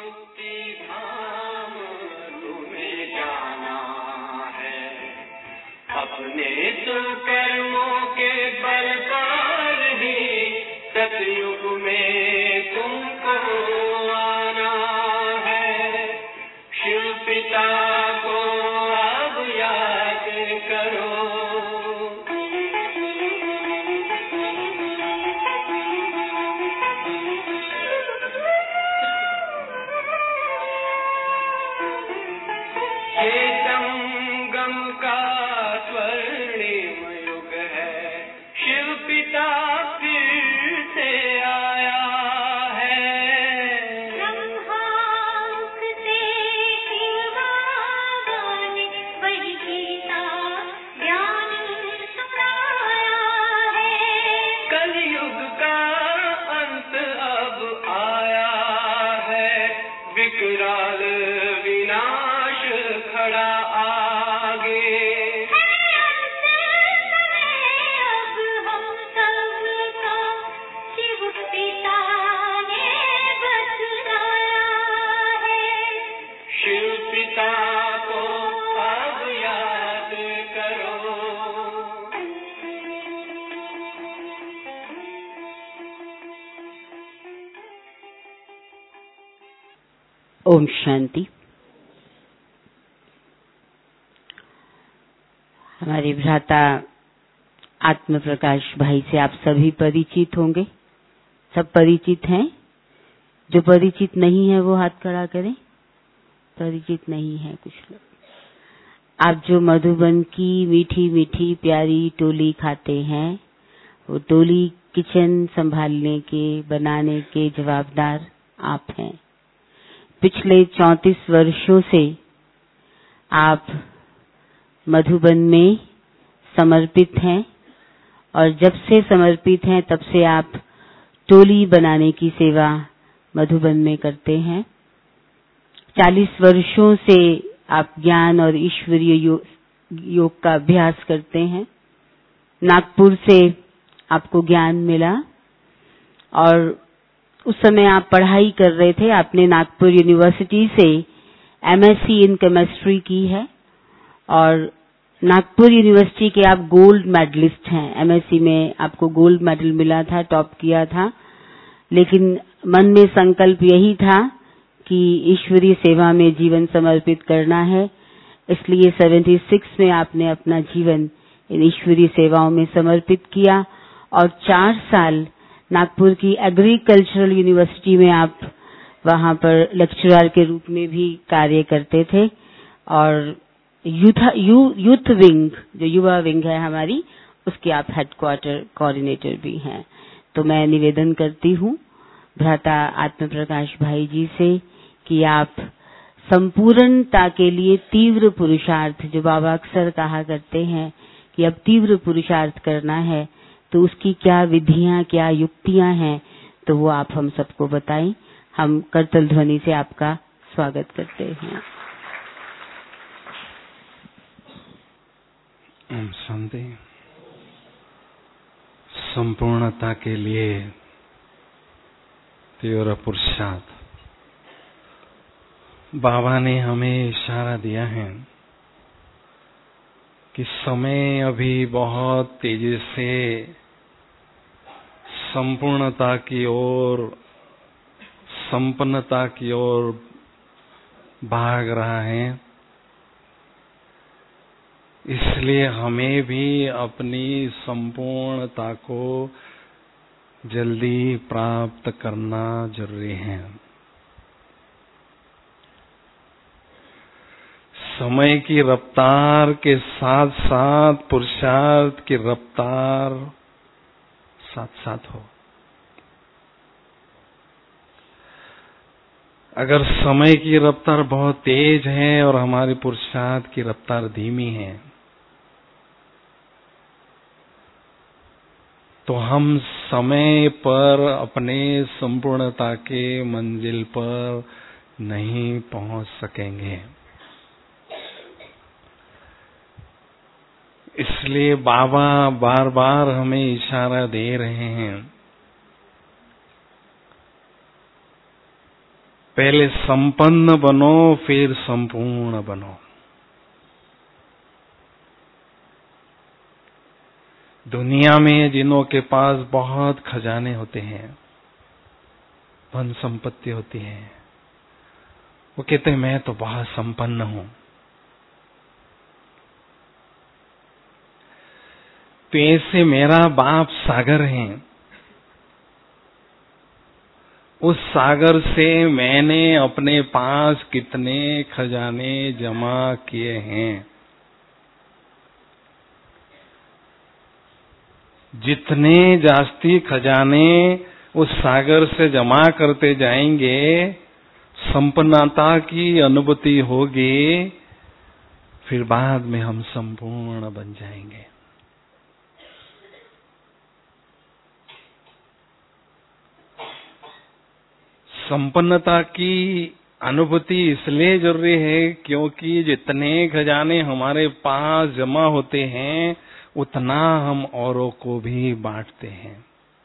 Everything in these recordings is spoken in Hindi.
मुक्ति धाम तुम्हें जाना है, अपने सुकर्मों के बल पर ही सतयुग में तुमको आना है। शिव पिता को अब याद करो, संगम का स्वर्णिम युग है, शिव पिता फिर से आया है। ब्रह्मामुख से शिव बाबा ने वही गीता ज्ञान सुनाया है। कलयुग का अंत अब आया है, विकराल विनाश खड़ा आगे। अब हम सबको शिव पिता ने बतलाया है। शिव पिता को अब याद करो। ओम शांति। हमारे भ्राता आत्म प्रकाश भाई से आप सभी परिचित होंगे। सब परिचित हैं? जो परिचित नहीं है वो हाथ खड़ा करें। परिचित नहीं है कुछ लोग। आप जो मधुबन की मीठी मीठी प्यारी टोली खाते हैं, वो टोली किचन संभालने के, बनाने के जवाबदार आप हैं। पिछले 34 वर्षों से आप मधुबन में समर्पित हैं, और जब से समर्पित हैं तब से आप टोली बनाने की सेवा मधुबन में करते हैं। 40 वर्षों से आप ज्ञान और ईश्वरीय योग का अभ्यास करते हैं। नागपुर से आपको ज्ञान मिला और उस समय आप पढ़ाई कर रहे थे। आपने नागपुर यूनिवर्सिटी से एमएससी इन केमिस्ट्री की है और नागपुर यूनिवर्सिटी के आप गोल्ड मेडलिस्ट हैं। एमएससी में आपको गोल्ड मेडल मिला था, टॉप किया था, लेकिन मन में संकल्प यही था कि ईश्वरीय सेवा में जीवन समर्पित करना है। इसलिए 76 में आपने अपना जीवन इन ईश्वरीय सेवाओं में समर्पित किया और 4 साल नागपुर की एग्रीकल्चरल यूनिवर्सिटी में आप वहां पर लेक्चरर के रूप में भी कार्य करते थे और यूथ विंग, जो युवा विंग है हमारी, उसके आप हेडक्वार्टर कोऑर्डिनेटर भी हैं। तो मैं निवेदन करती हूँ भ्राता आत्म प्रकाश भाई जी से कि आप संपूर्णता के लिए तीव्र पुरुषार्थ, जो बाबा अक्सर कहा करते हैं कि अब तीव्र पुरुषार्थ करना है, तो उसकी क्या विधियां, क्या युक्तियां हैं, तो वो आप हम सबको बताएं। हम करतल ध्वनि से आपका स्वागत करते हैं। ओम शांति। संपूर्णता के लिए तीव्र पुरुषार्थ। बाबा ने हमें इशारा दिया है कि समय अभी बहुत तेजी से संपूर्णता की ओर, संपन्नता की ओर भाग रहा है। इसलिए हमें भी अपनी संपूर्णता को जल्दी प्राप्त करना जरूरी है। समय की रफ्तार के साथ साथ पुरुषार्थ की रफ्तार साथ साथ हो। अगर समय की रफ्तार बहुत तेज है और हमारी पुरुषार्थ की रफ्तार धीमी है, तो हम समय पर अपने संपूर्णता के मंजिल पर नहीं पहुंच सकेंगे। इसलिए बाबा बार बार हमें इशारा दे रहे हैं पहले संपन्न बनो, फिर संपूर्ण बनो। दुनिया में जिनों के पास बहुत खजाने होते हैं, धन संपत्ति होती है, वो कहते हैं मैं तो बहुत संपन्न हूं। तो ऐसे मेरा बाप सागर है, उस सागर से मैंने अपने पास कितने खजाने जमा किए हैं। जितने जास्ती खजाने उस सागर से जमा करते जाएंगे, संपन्नता की अनुभूति होगी, फिर बाद में हम संपूर्ण बन जाएंगे। संपन्नता की अनुभूति इसलिए जरूरी है क्योंकि जितने खजाने हमारे पास जमा होते हैं, उतना हम औरों को भी बांटते हैं।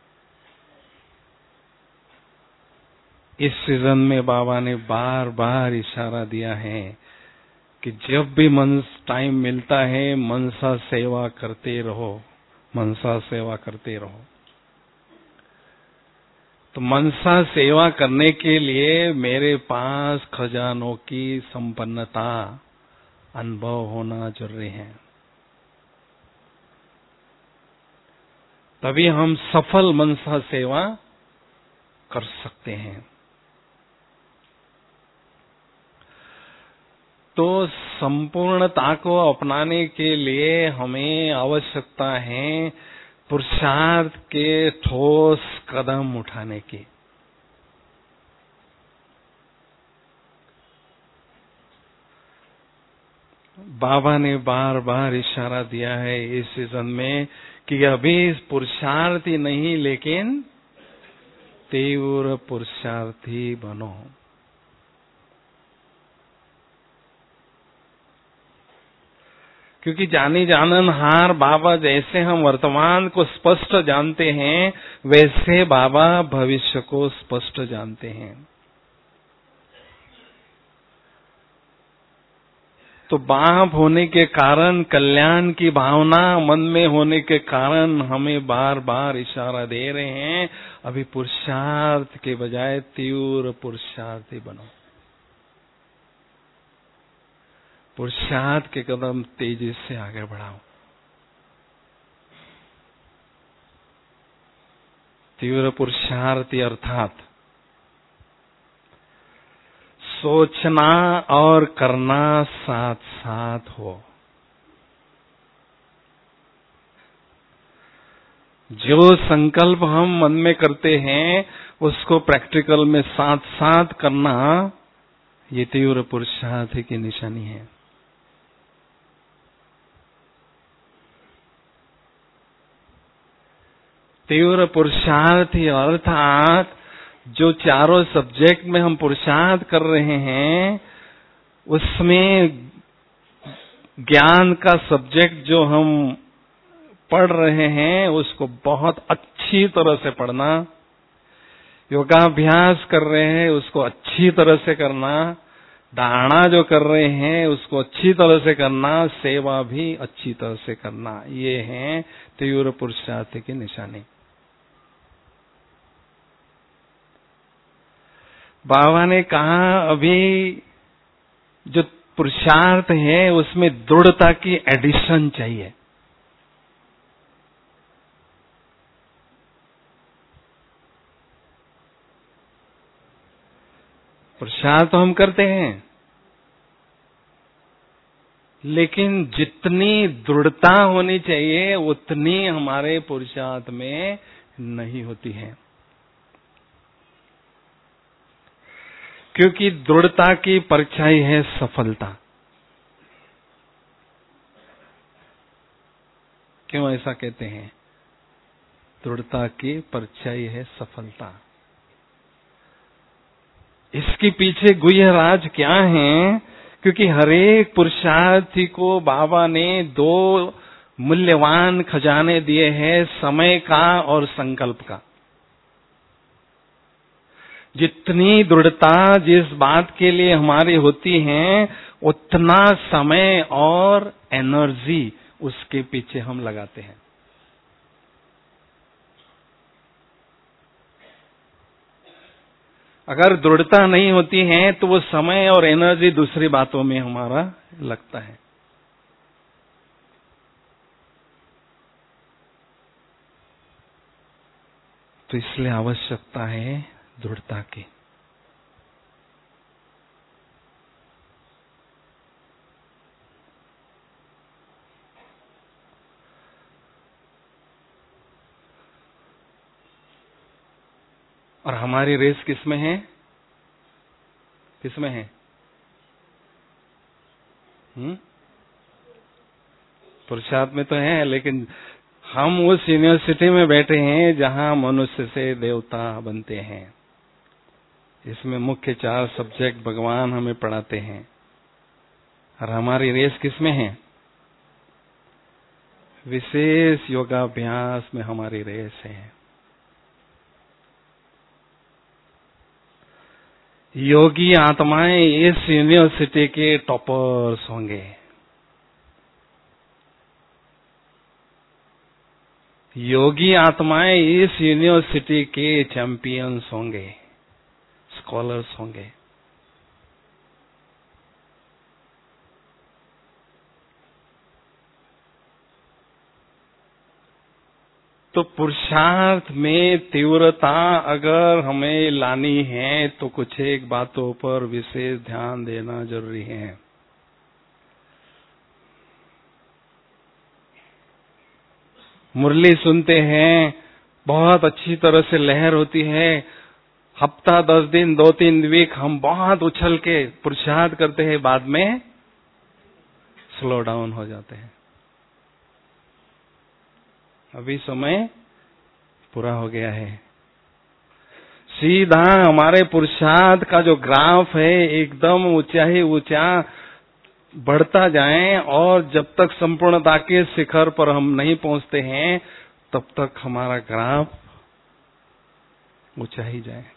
इस सीजन में बाबा ने बार बार इशारा दिया है कि जब भी टाइम मिलता है, मनसा सेवा करते रहो, मनसा सेवा करते रहो। तो मनसा सेवा करने के लिए मेरे पास खजानों की संपन्नता अनुभव होना जरूरी है, तभी हम सफल मनसा सेवा कर सकते हैं। तो संपूर्णता को अपनाने के लिए हमें आवश्यकता है पुरुषार्थ के ठोस कदम उठाने की। बाबा ने बार बार इशारा दिया है इस सीजन में कि अभी पुरुषार्थी नहीं, लेकिन तीव्र पुरुषार्थी बनो। क्योंकि जानी जानन हार बाबा, जैसे हम वर्तमान को स्पष्ट जानते हैं, वैसे बाबा भविष्य को स्पष्ट जानते हैं। तो बाप होने के कारण, कल्याण की भावना मन में होने के कारण हमें बार बार इशारा दे रहे हैं, अभी पुरुषार्थ के बजाय तीव्र पुरुषार्थी बनो। पुरुषार्थ के कदम तेजी से आगे बढ़ाओ। तीव्र पुरुषार्थी अर्थात सोचना और करना साथ साथ हो। जो संकल्प हम मन में करते हैं, उसको प्रैक्टिकल में साथ साथ करना, ये तीव्र पुरुषार्थी की निशानी है। तीव्र पुरुषार्थी अर्थात जो चारों सब्जेक्ट में हम पुरुषार्थ कर रहे हैं, उसमें ज्ञान का सब्जेक्ट जो हम पढ़ रहे हैं, उसको बहुत अच्छी तरह से पढ़ना। योगाभ्यास कर रहे हैं, उसको अच्छी तरह से करना। धारणा जो कर रहे हैं, उसको अच्छी तरह से करना। सेवा भी अच्छी तरह से करना। ये है तीव्र पुरुषार्थी की निशानी। बाबा ने कहा अभी जो पुरुषार्थ है, उसमें दृढ़ता की एडिशन चाहिए। पुरुषार्थ तो हम करते हैं, लेकिन जितनी दृढ़ता होनी चाहिए उतनी हमारे पुरुषार्थ में नहीं होती है। क्योंकि दृढ़ता की परछाई है सफलता। क्यों ऐसा कहते हैं? दृढ़ता की परछाई है सफलता। इसके पीछे गुह्य राज क्या है? क्योंकि हरेक पुरुषार्थी को बाबा ने दो मूल्यवान खजाने दिए हैं, समय का और संकल्प का। जितनी दृढ़ता जिस बात के लिए हमारी होती है, उतना समय और एनर्जी उसके पीछे हम लगाते हैं। अगर दृढ़ता नहीं होती है तो वो समय और एनर्जी दूसरी बातों में हमारा लगता है। तो इसलिए आवश्यकता है दृढ़ता की। और हमारी रेस किसमें है? किसमें है? पुरुषार्थ में तो है, लेकिन हम उस यूनिवर्सिटी में बैठे हैं जहां मनुष्य से देवता बनते हैं। इसमें मुख्य 4 सब्जेक्ट भगवान हमें पढ़ाते हैं। और हमारी रेस किसमें है? विशेष योगाभ्यास में हमारी रेस है। योगी आत्माएं इस यूनिवर्सिटी के टॉपर्स होंगे। योगी आत्माएं इस यूनिवर्सिटी के चैंपियंस होंगे, स्कॉलर्स होंगे। तो पुरुषार्थ में तीव्रता अगर हमें लानी है तो कुछ एक बातों पर विशेष ध्यान देना जरूरी है। मुरली सुनते हैं, बहुत अच्छी तरह से लहर होती है, हफ्ता 10 दिन 2-3 वीक हम बहुत उछल के पुरुषार्थ करते हैं, बाद में स्लो डाउन हो जाते हैं। अभी समय पूरा हो गया है। सीधा हमारे पुरुषार्थ का जो ग्राफ है एकदम ऊंचा ही ऊंचा बढ़ता जाए, और जब तक संपूर्णता के शिखर पर हम नहीं पहुंचते हैं तब तक हमारा ग्राफ ऊंचा ही जाए।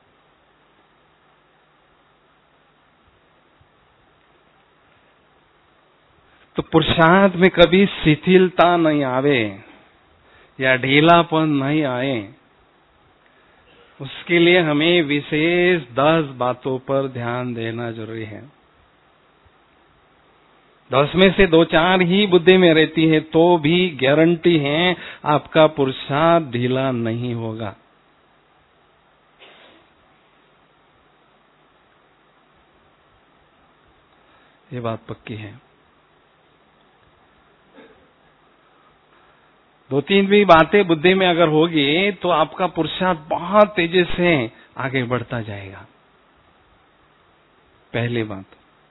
तो पुरुषार्थ में कभी शिथिलता नहीं आवे या ढीलापन नहीं आए, उसके लिए हमें विशेष 10 बातों पर ध्यान देना जरूरी है। 10 में से 2-4 ही बुद्धि में रहती है तो भी गारंटी है आपका पुरुषार्थ ढीला नहीं होगा। ये बात पक्की है। 2-3 भी बातें बुद्धि में अगर होगी तो आपका पुरुषार्थ बहुत तेजी से आगे बढ़ता जाएगा। पहली बात।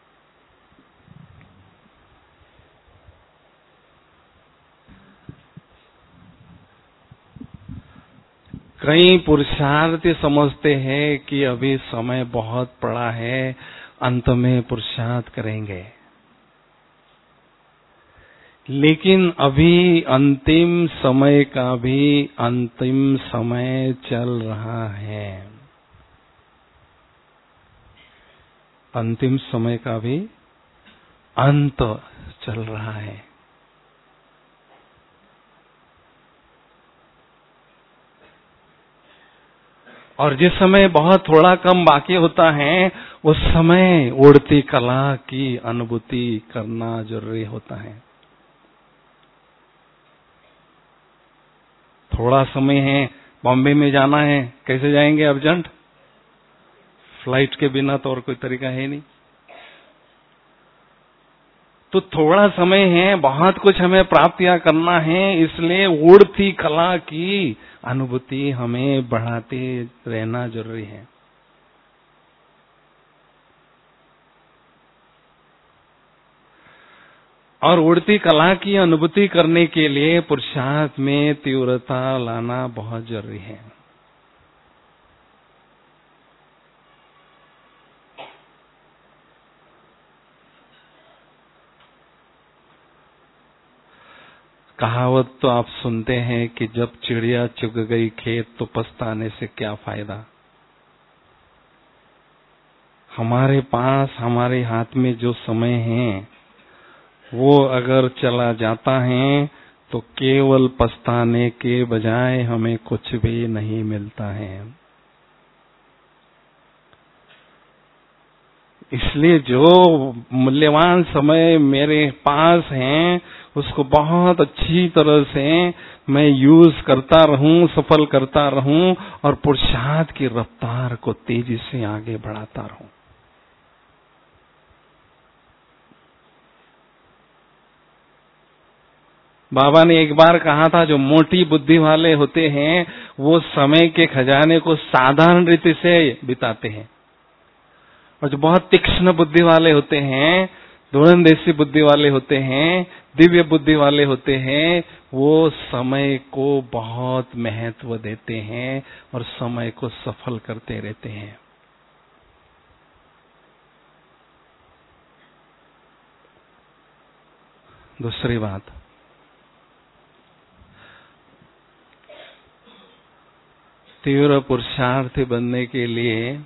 कई पुरुषार्थी समझते हैं कि अभी समय बहुत पड़ा है, अंत में पुरुषार्थ करेंगे, लेकिन अभी अंतिम समय का भी अंतिम समय चल रहा है। अंतिम समय का भी अंत चल रहा है। और जिस समय बहुत थोड़ा कम बाकी होता है उस समय उड़ती कला की अनुभूति करना जरूरी होता है। थोड़ा समय है, बॉम्बे में जाना है, कैसे जाएंगे? अर्जेंट, फ्लाइट के बिना तो और कोई तरीका है नहीं। तो थोड़ा समय है, बहुत कुछ हमें प्राप्तियां करना है, इसलिए उड़ती कला की अनुभूति हमें बढ़ाते रहना जरूरी है। और उड़ती कला की अनुभूति करने के लिए पुरुषार्थ में तीव्रता लाना बहुत जरूरी है। कहावत तो आप सुनते हैं कि जब चिड़िया चुग गई खेत तो पछताने से क्या फायदा। हमारे पास हमारे हाथ में जो समय है वो अगर चला जाता है तो केवल पछताने के बजाय हमें कुछ भी नहीं मिलता है। इसलिए जो मूल्यवान समय मेरे पास है उसको बहुत अच्छी तरह से मैं यूज करता रहूं, सफल करता रहूं और पुरुषार्थ की रफ्तार को तेजी से आगे बढ़ाता रहूं। बाबा ने एक बार कहा था, जो मोटी बुद्धि वाले होते हैं वो समय के खजाने को साधारण रीति से बिताते हैं, और जो बहुत तीक्ष्ण बुद्धि वाले होते हैं, दूरंदेशी बुद्धि वाले होते हैं, दिव्य बुद्धि वाले होते हैं, वो समय को बहुत महत्व देते हैं और समय को सफल करते रहते हैं। दूसरी बात, तीव्र पुरुषार्थी बनने के लिए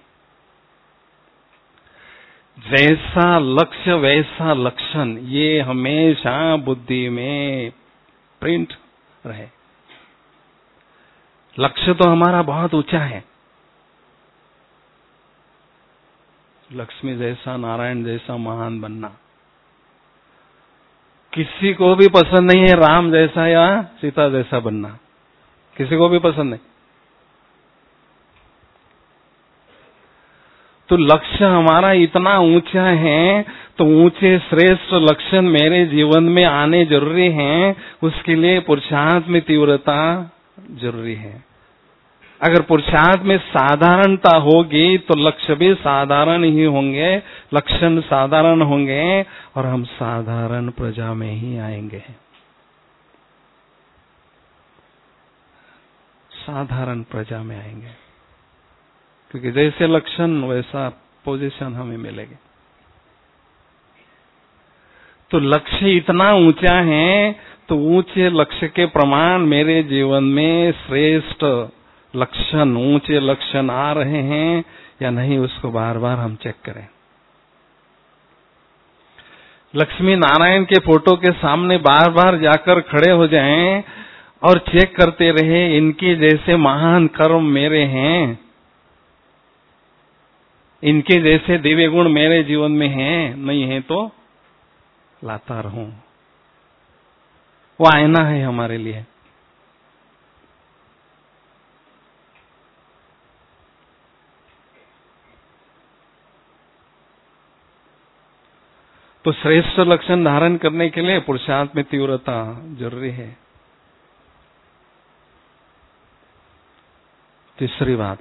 जैसा लक्ष्य वैसा लक्षण, ये हमेशा बुद्धि में प्रिंट रहे। लक्ष्य तो हमारा बहुत ऊंचा है, लक्ष्मी जैसा, नारायण जैसा महान बनना। किसी को भी पसंद नहीं है राम जैसा या सीता जैसा बनना, किसी को भी पसंद नहीं। तो लक्ष्य हमारा इतना ऊंचा है, तो ऊंचे श्रेष्ठ लक्ष्य मेरे जीवन में आने जरूरी हैं। उसके लिए पुरुषार्थ में तीव्रता जरूरी है। अगर पुरुषार्थ में साधारणता होगी तो लक्ष्य भी साधारण ही होंगे, लक्षण साधारण होंगे और हम साधारण प्रजा में ही आएंगे। साधारण प्रजा में आएंगे, क्योंकि जैसे लक्षण वैसा पोजीशन हमें मिलेगी। तो लक्ष्य इतना ऊंचा है, तो ऊंचे लक्ष्य के प्रमाण मेरे जीवन में श्रेष्ठ लक्षण, ऊंचे लक्षण आ रहे हैं या नहीं, उसको बार बार हम चेक करें। लक्ष्मी नारायण के फोटो के सामने बार बार जाकर खड़े हो जाएं और चेक करते रहे, इनके जैसे महान कर्म मेरे हैं, इनके जैसे दिव्य गुण मेरे जीवन में हैं, नहीं है तो लाता रहूं। वो आईना है हमारे लिए। तो श्रेष्ठ लक्षण धारण करने के लिए पुरुषार्थ में तीव्रता जरूरी है। तीसरी बात,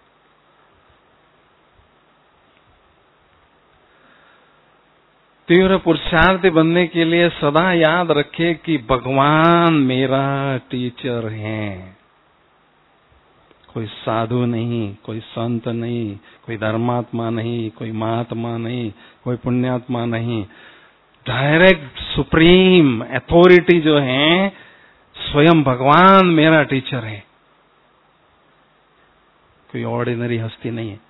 तीव्र पुरुषार्थी बनने के लिए सदा याद रखे कि भगवान मेरा टीचर है। कोई साधु नहीं, कोई संत नहीं, कोई धर्मात्मा नहीं, कोई महात्मा नहीं, कोई पुण्यात्मा नहीं। डायरेक्ट सुप्रीम अथॉरिटी जो है, स्वयं भगवान मेरा टीचर है। कोई ऑर्डिनरी हस्ती नहीं है।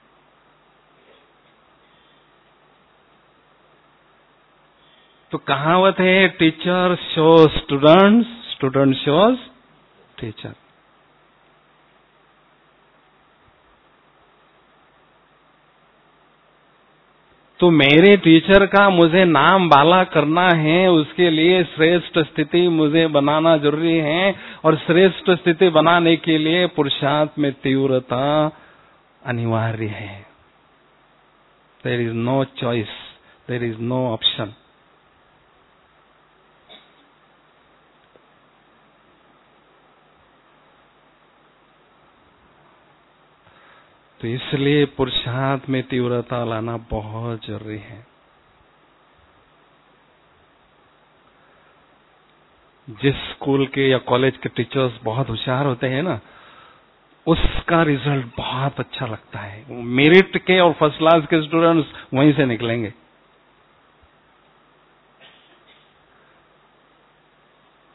तो कहावत है, teacher shows students, student shows teacher. तो मेरे टीचर का मुझे नाम बाला करना है, उसके लिए श्रेष्ठ स्थिति मुझे बनाना जरूरी है, और श्रेष्ठ स्थिति बनाने के लिए पुरुषार्थ में तीव्रता अनिवार्य है। There is no choice, there is no option. तो इसलिए पुरुषार्थ में तीव्रता लाना बहुत जरूरी है। जिस स्कूल के या कॉलेज के टीचर्स बहुत होशियार होते हैं ना, उसका रिजल्ट बहुत अच्छा लगता है। मेरिट के और फर्स्ट क्लास के स्टूडेंट्स वहीं से निकलेंगे।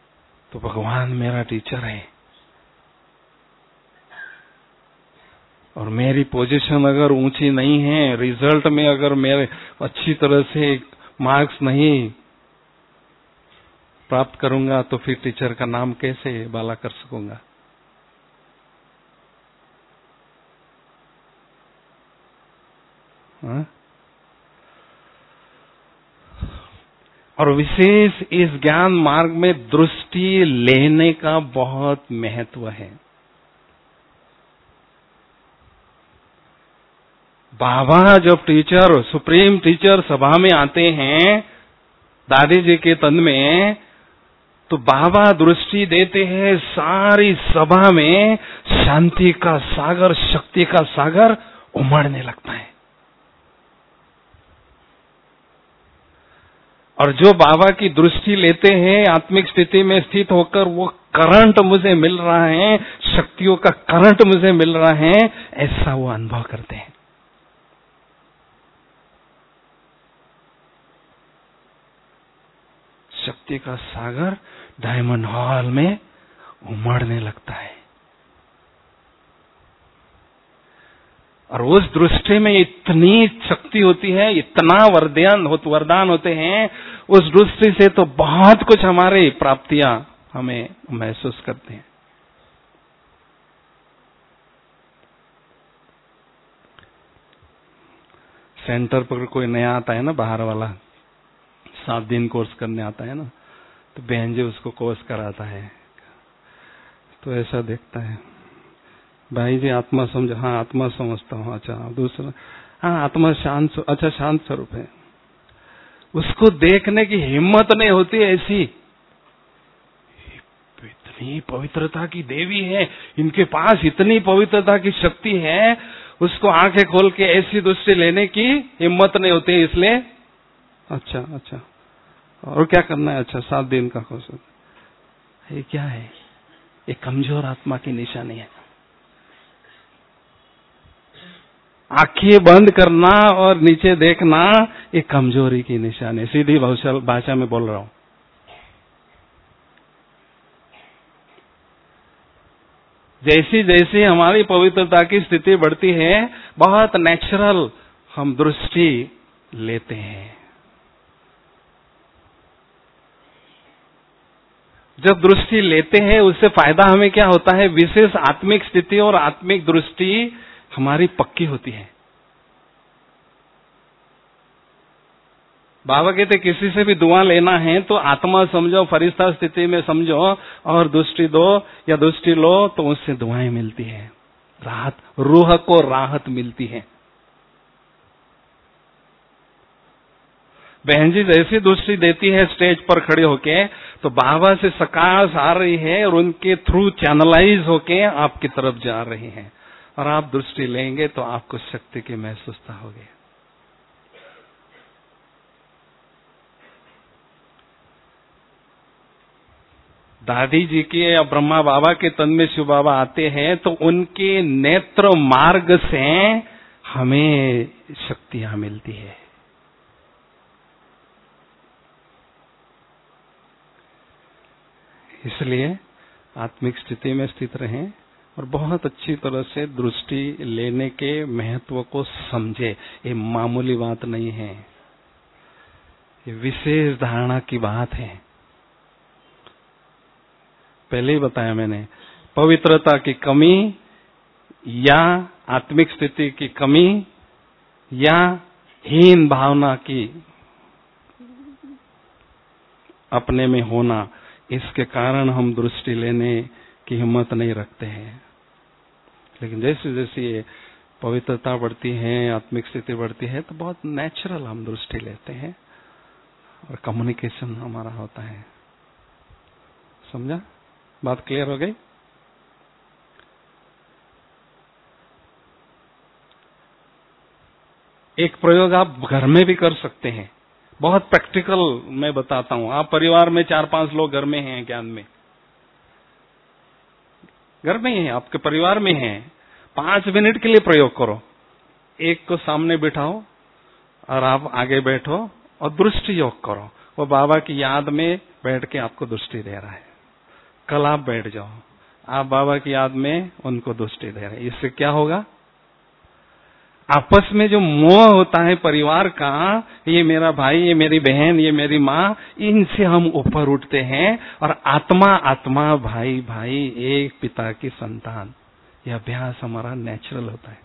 तो भगवान मेरा टीचर है। और मेरी पोजीशन अगर ऊंची नहीं है, रिजल्ट में अगर मेरे अच्छी तरह से मार्क्स नहीं प्राप्त करूंगा, तो फिर टीचर का नाम कैसे बाला कर सकूंगा? हाँ? और विशेष इस ज्ञान मार्ग में दृष्टि लेने का बहुत महत्व है। बाबा जब टीचर, सुप्रीम टीचर सभा में आते हैं दादी जी के तन में, तो बाबा दृष्टि देते हैं, सारी सभा में शांति का सागर, शक्ति का सागर उमड़ने लगता है। और जो बाबा की दृष्टि लेते हैं, आत्मिक स्थिति में स्थित होकर वो करंट मुझे मिल रहा है, शक्तियों का करंट मुझे मिल रहा है, ऐसा वो अनुभव करते हैं। शक्ति का सागर डायमंड हॉल में उमड़ने लगता है। और उस दृष्टि में इतनी शक्ति होती है, इतना वरदान होते हैं, उस दृष्टि से तो बहुत कुछ हमारे प्राप्तियां हमें महसूस करते हैं। सेंटर पर कोई नया आता है ना, बाहर वाला 7 दिन कोर्स करने आता है ना, तो बहन जी उसको कोर्स कराता है, तो ऐसा देखता है, भाई जी आत्मा समझ, हाँ आत्मा समझता हूँ, अच्छा दूसरा, हाँ आत्मा शांत, अच्छा शांत स्वरूप है। उसको देखने की हिम्मत नहीं होती ऐसी, इतनी पवित्रता की देवी है, इनके पास इतनी पवित्रता की शक्ति है, उसको आंखें खोल के ऐसी दृष्टि लेने की हिम्मत नहीं होती। इसलिए अच्छा और क्या करना है, अच्छा 7 दिन का कोर्स। ये क्या है? ये कमजोर आत्मा की निशानी है। आंखें बंद करना और नीचे देखना, ये कमजोरी की निशानी। सीधी भाषा में बोल रहा हूं। जैसी जैसी हमारी पवित्रता की स्थिति बढ़ती है, बहुत नेचुरल हम दृष्टि लेते हैं। जब दृष्टि लेते हैं, उससे फायदा हमें क्या होता है? विशेष आत्मिक स्थिति और आत्मिक दृष्टि हमारी पक्की होती है। बाबा कहते किसी से भी दुआ लेना है तो आत्मा समझो, फरिश्ता स्थिति में समझो और दृष्टि दो या दृष्टि लो, तो उससे दुआएं मिलती है, राहत, रूह को राहत मिलती है। बहन जी जैसी दृष्टि देती है स्टेज पर खड़े होके, तो बाबा से सकाश आ रही है और उनके थ्रू चैनलाइज होके आपकी तरफ जा रही है, और आप दृष्टि लेंगे तो आपको शक्ति की महसूसता होगी। दादी जी के या ब्रह्मा बाबा के तन में शिव बाबा आते हैं, तो उनके नेत्र मार्ग से हमें शक्तियां मिलती है। इसलिए आत्मिक स्थिति में स्थित रहें और बहुत अच्छी तरह से दृष्टि लेने के महत्व को समझे। ये मामूली बात नहीं है, ये विशेष धारणा की बात है। पहले ही बताया मैंने, पवित्रता की कमी या आत्मिक स्थिति की कमी या हीन भावना की अपने में होना, इसके कारण हम दृष्टि लेने की हिम्मत नहीं रखते हैं। लेकिन जैसे जैसे ये पवित्रता बढ़ती है, आत्मिक स्थिति बढ़ती है, तो बहुत नेचुरल हम दृष्टि लेते हैं और कम्युनिकेशन हमारा होता है। समझा? बात क्लियर हो गई? एक प्रयोग आप घर में भी कर सकते हैं, बहुत प्रैक्टिकल मैं बताता हूं। आप परिवार में 4-5 लोग घर में हैं, ज्ञान में घर में ही हैं, आपके परिवार में हैं, 5 मिनट के लिए प्रयोग करो। एक को सामने बिठाओ और आप आगे बैठो और दृष्टि योग करो। वो बाबा की याद में बैठ के आपको दृष्टि दे रहा है। कल आप बैठ जाओ, आप बाबा की याद में उनको दृष्टि दे रहे हैं। इससे क्या होगा? आपस में जो मोह होता है परिवार का, ये मेरा भाई, ये मेरी बहन, ये मेरी माँ, इनसे हम ऊपर उठते हैं और आत्मा आत्मा, भाई भाई, एक पिता की संतान, यह अभ्यास हमारा नेचुरल होता है।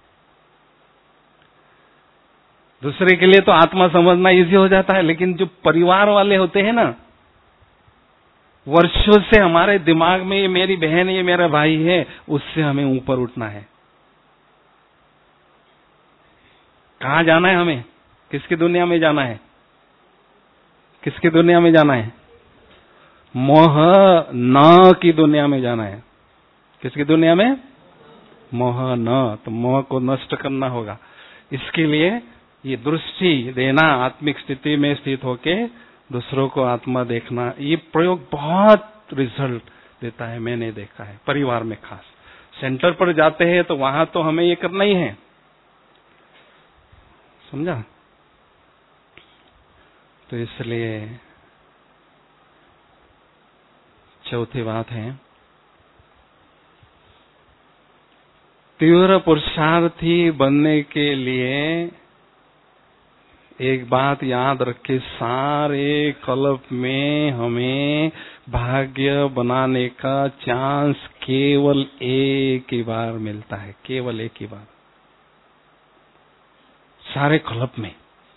दूसरे के लिए तो आत्मा समझना इजी हो जाता है, लेकिन जो परिवार वाले होते हैं ना, वर्षों से हमारे दिमाग में ये मेरी बहन, ये मेरा भाई है, उससे हमें ऊपर उठना है। कहाँ जाना है हमें? किसकी दुनिया में जाना है? किसकी दुनिया में जाना है? मोह न की दुनिया में जाना है। किसकी दुनिया में? मोह न। तो मोह को नष्ट करना होगा। इसके लिए ये दृष्टि देना, आत्मिक स्थिति में स्थित होके दूसरों को आत्मा देखना, ये प्रयोग बहुत रिजल्ट देता है। मैंने देखा है परिवार में खास। सेंटर पर जाते हैं तो वहां तो हमें ये करना ही है, समझा? तो इसलिए चौथी बात है, तीव्र पुरुषार्थी बनने के लिए एक बात याद रखे, सारे कल्प में हमें भाग्य बनाने का चांस केवल एक ही बार मिलता है, केवल एक ही बार, सारे कल्प में।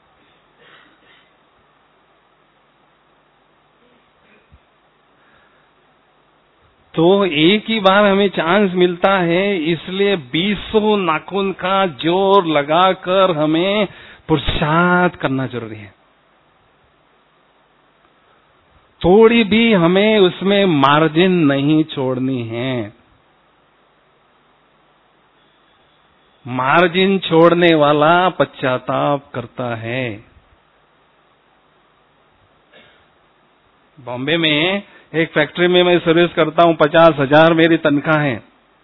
तो एक ही बार हमें चांस मिलता है, इसलिए 20 नाखून का जोर लगाकर हमें पुरुषार्थ करना जरूरी है। थोड़ी भी हमें उसमें मार्जिन नहीं छोड़नी है। मार्जिन छोड़ने वाला पश्चाताप करता है। बॉम्बे में एक फैक्ट्री में मैं सर्विस करता हूं, 50,000 मेरी तनख्वाह है।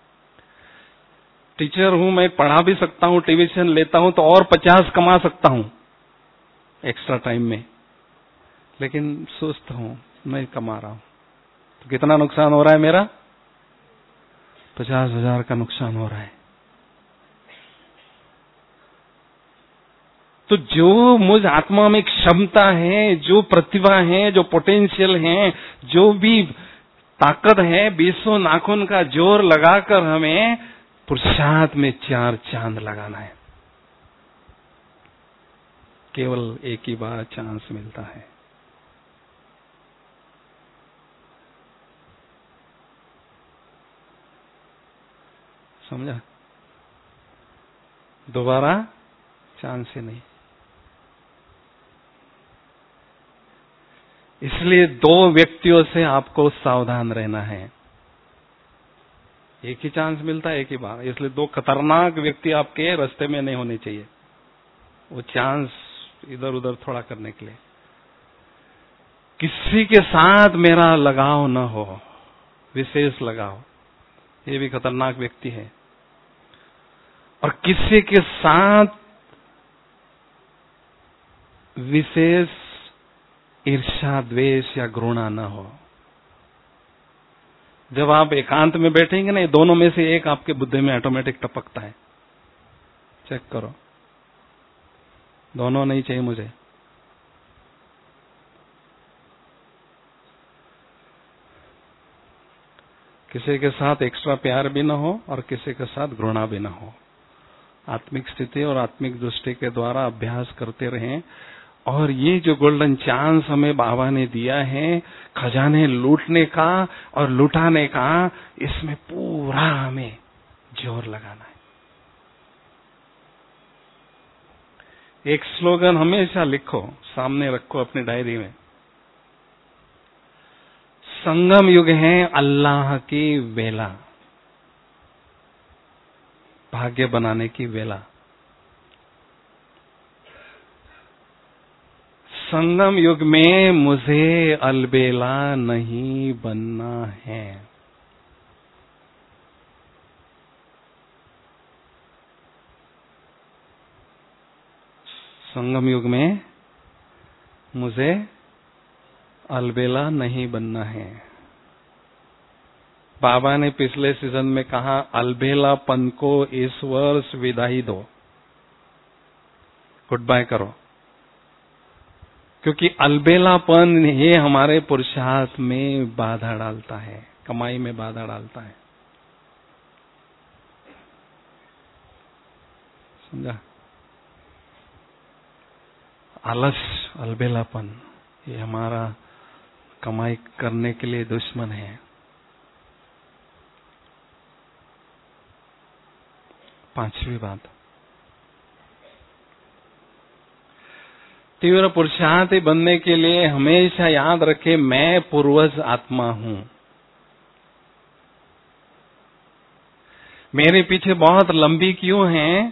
टीचर हूं मैं, पढ़ा भी सकता हूं, ट्यूशन लेता हूं तो और 50 कमा सकता हूं एक्स्ट्रा टाइम में, लेकिन सुस्त हूं, नहीं कमा रहा हूं। तो कितना नुकसान हो रहा है मेरा? 50,000 का नुकसान हो रहा है। तो जो मुझ आत्मा में क्षमता है, जो प्रतिभा है, जो पोटेंशियल है, जो भी ताकत है, 20 नाखून का जोर लगाकर हमें पुरुषार्थ में 4 चांद लगाना है। केवल एक ही बार चांस मिलता है। समझा? दोबारा चांस ही नहीं। इसलिए 2 व्यक्तियों से आपको सावधान रहना है। एक ही चांस मिलता है, एक ही बार, इसलिए 2 खतरनाक व्यक्ति आपके रास्ते में नहीं होने चाहिए, वो चांस इधर उधर थोड़ा करने के लिए। किसी के साथ मेरा लगाव न हो, विशेष लगाव, ये भी खतरनाक व्यक्ति है। और किसी के साथ विशेष ईर्ष्या, द्वेष या घृणा न हो। जब आप एकांत में बैठेंगे ना, ये दोनों में से एक आपके बुद्धि में ऑटोमेटिक टपकता है। चेक करो, दोनों नहीं चाहिए मुझे। किसी के साथ एक्स्ट्रा प्यार भी ना हो और किसी के साथ घृणा भी ना हो। आत्मिक स्थिति और आत्मिक दृष्टि के द्वारा अभ्यास करते रहें। और ये जो गोल्डन चांस हमें बाबा ने दिया है खजाने लूटने का और लुटाने का, इसमें पूरा हमें जोर लगाना है। एक स्लोगन हमेशा लिखो, सामने रखो अपनी डायरी में। संगम युग है अल्लाह की वेला, भाग्य बनाने की वेला। संगम युग में मुझे अलबेला नहीं बनना है। संगम युग में मुझे अलबेला नहीं बनना है। बाबा ने पिछले सीजन में कहा, अलबेलापन को इस वर्ष विदाई दो। गुड बाय करो, क्योंकि अलबेलापन ये हमारे पुरुषार्थ में बाधा डालता है, कमाई में बाधा डालता है। समझा? आलस, अलबेलापन ये हमारा कमाई करने के लिए दुश्मन है। 5वीं बात, तीव्र पुरुषार्थी बनने के लिए हमेशा याद रखे, मैं पूर्वज आत्मा हूं। मेरे पीछे बहुत लंबी क्यों है?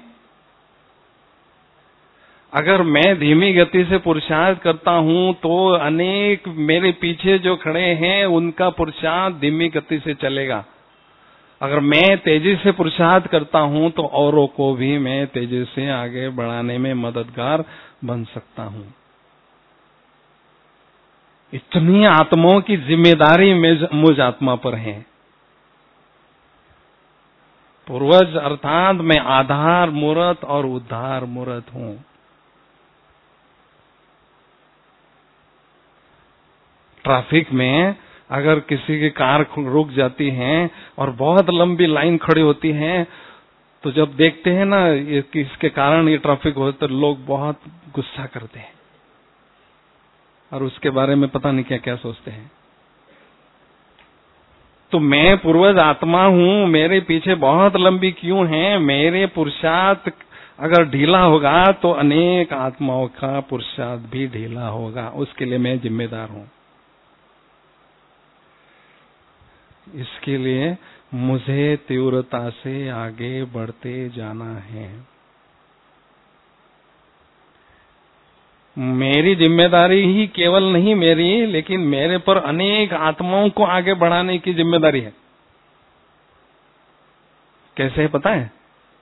अगर मैं धीमी गति से पुरुषार्थ करता हूं तो अनेक मेरे पीछे जो खड़े हैं उनका पुरुषार्थ धीमी गति से चलेगा। अगर मैं तेजी से पुरुषार्थ करता हूं तो औरों को भी मैं तेजी से आगे बढ़ाने में मददगार बन सकता हूं। इतनी आत्माओं की जिम्मेदारी मुझ आत्मा पर है। पूर्वज अर्थात मैं आधार मूर्त और उद्धार मूर्त हूं। ट्रैफिक में अगर किसी की कार रुक जाती है और बहुत लंबी लाइन खड़ी होती है, तो जब देखते हैं ना ये किसके कारण ये ट्रैफिक हो, तो लोग बहुत गुस्सा करते हैं और उसके बारे में पता नहीं क्या क्या सोचते हैं। तो मैं पूर्वज आत्मा हूं, मेरे पीछे बहुत लंबी क्यों है? मेरे पुरुषार्थ अगर ढीला होगा तो अनेक आत्माओं का पुरुषार्थ भी ढीला होगा, उसके लिए मैं जिम्मेदार हूं। इसके लिए मुझे तीव्रता से आगे बढ़ते जाना है। मेरी जिम्मेदारी ही केवल नहीं मेरी, लेकिन मेरे पर अनेक आत्माओं को आगे बढ़ाने की जिम्मेदारी है। कैसे है पता है?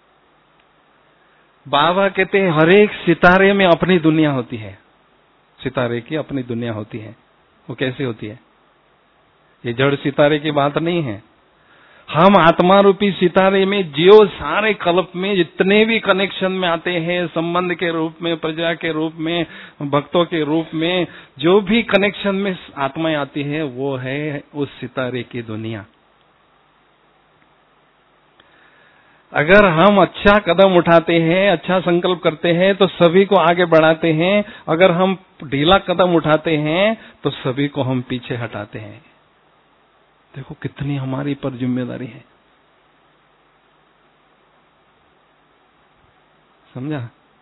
बाबा कहते हैं हर एक सितारे में अपनी दुनिया होती है। सितारे की अपनी दुनिया होती है। वो कैसे होती है? ये जड़ सितारे की बात नहीं है। हम आत्मा रूपी सितारे में जो सारे कल्प में जितने भी कनेक्शन में आते हैं, संबंध के रूप में, प्रजा के रूप में, भक्तों के रूप में, जो भी कनेक्शन में आत्माएं आती है, वो है उस सितारे की दुनिया। अगर हम अच्छा कदम उठाते हैं, अच्छा संकल्प करते हैं, तो सभी को आगे बढ़ाते हैं। अगर हम ढीला कदम उठाते हैं तो सभी को हम पीछे हटाते हैं। देखो कितनी हमारी पर जिम्मेदारी है। समझा?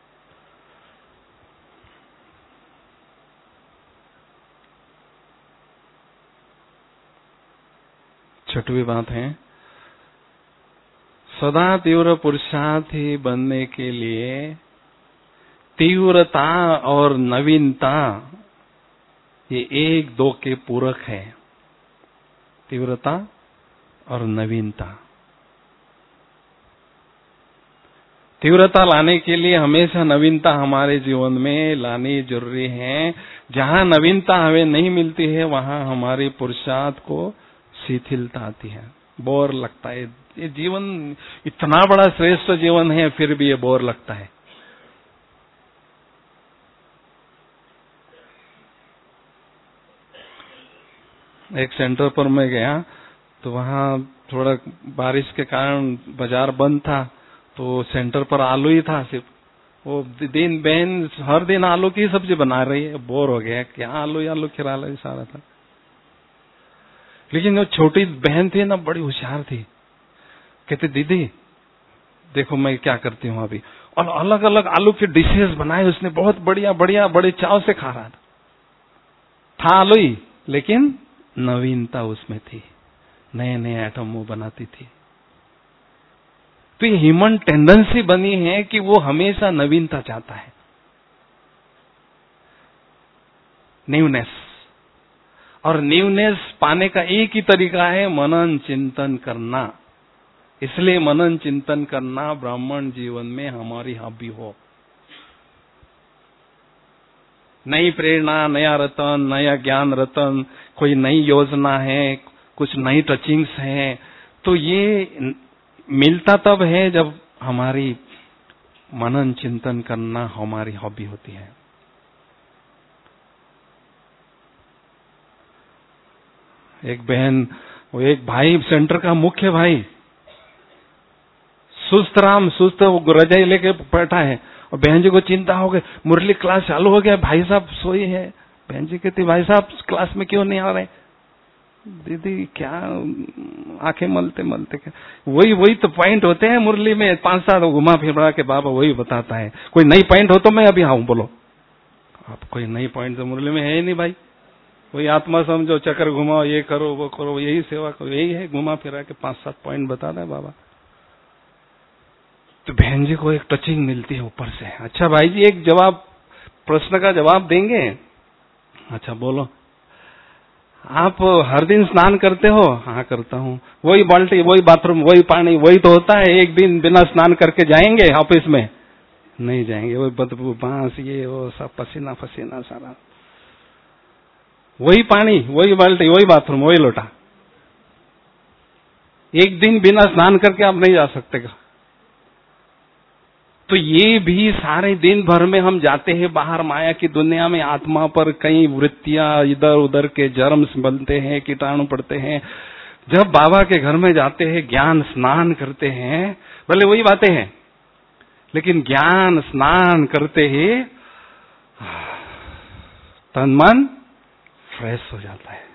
छठवीं बात है, सदा तीव्र पुरुषार्थी बनने के लिए तीव्रता और नवीनता ये एक दो के पूरक है। तीव्रता और नवीनता। तीव्रता लाने के लिए हमेशा नवीनता हमारे जीवन में लानी जरूरी है। जहां नवीनता हमें नहीं मिलती है वहां हमारे पुरुषार्थ को शिथिलता आती है, बोर लगता है। ये जीवन इतना बड़ा श्रेष्ठ जीवन है, फिर भी ये बोर लगता है। एक सेंटर पर मैं गया तो वहां थोड़ा बारिश के कारण बाजार बंद था, तो सेंटर पर आलू ही था सिर्फ। वो दिन बहन हर दिन आलू की सब्जी बना रही है, बोर हो गया, क्या आलू खिला सारा था। लेकिन वो छोटी बहन थी ना, बड़ी होशियार थी। कहते दीदी देखो मैं क्या करती हूँ अभी, और अलग अलग आलू के डिशेस बनाए उसने, बहुत बढ़िया बढ़िया, बड़े चाव से खा रहा था आलू ही, लेकिन नवीनता उसमें थी, नए नए आइटम वो बनाती थी। तो ये ह्यूमन टेंडेंसी बनी है कि वो हमेशा नवीनता चाहता है, न्यूनेस। और न्यूनेस पाने का एक ही तरीका है, मनन चिंतन करना। इसलिए मनन चिंतन करना ब्राह्मण जीवन में हमारी हॉबी हो। नई प्रेरणा, नया रतन, नया ज्ञान रतन, कोई नई योजना है, कुछ नई टचिंग्स हैं, तो ये मिलता तब है जब हमारी मनन चिंतन करना हमारी हॉबी होती है। एक बहन, वो एक भाई, सेंटर का मुख्य भाई, सुस्त वो रजाई लेके बैठा है और बहन जी को चिंता हो गई, मुरली क्लास चालू हो गया, भाई साहब सोए है। बहन जी कहती, भाई साहब क्लास में क्यों नहीं आ रहे? दीदी क्या आंखें मलते मलते क्या, वही तो पॉइंट होते हैं मुरली में, 5-7 घुमा फिरा के बाबा वही बताता है। कोई नई पॉइंट हो तो मैं अभी आऊं, बोलो। आप कोई नई पॉइंट तो मुरली में है ही नहीं भाई, वही आत्मा समझो, चक्कर घुमाओ, ये करो वो करो, यही सेवा करो, यही है, घुमा फिरा के 5-7 पॉइंट बताता है बाबा। तो बहन जी को एक टचिंग मिलती है ऊपर से। अच्छा भाई जी, एक प्रश्न का जवाब देंगे? अच्छा बोलो। आप हर दिन स्नान करते हो? हाँ करता हूँ। वही बाल्टी, वही बाथरूम, वही पानी, वही तो होता है। एक दिन बिना स्नान करके जाएंगे ऑफिस में? नहीं जाएंगे। वही बदबू, बांस, ये वो सब, पसीना पसीना सारा। वही पानी, वही बाल्टी, वही बाथरूम, वही लोटा। एक दिन बिना स्नान करके आप नहीं जा सकते। तो ये भी सारे दिन भर में हम जाते हैं बाहर माया की दुनिया में, आत्मा पर कई वृत्तियां इधर उधर के जर्म्स बनते हैं, कीटाणु पड़ते हैं। जब बाबा के घर में जाते हैं, ज्ञान स्नान करते हैं, भले वही बातें हैं, लेकिन ज्ञान स्नान करते ही तन मन फ्रेश हो जाता है।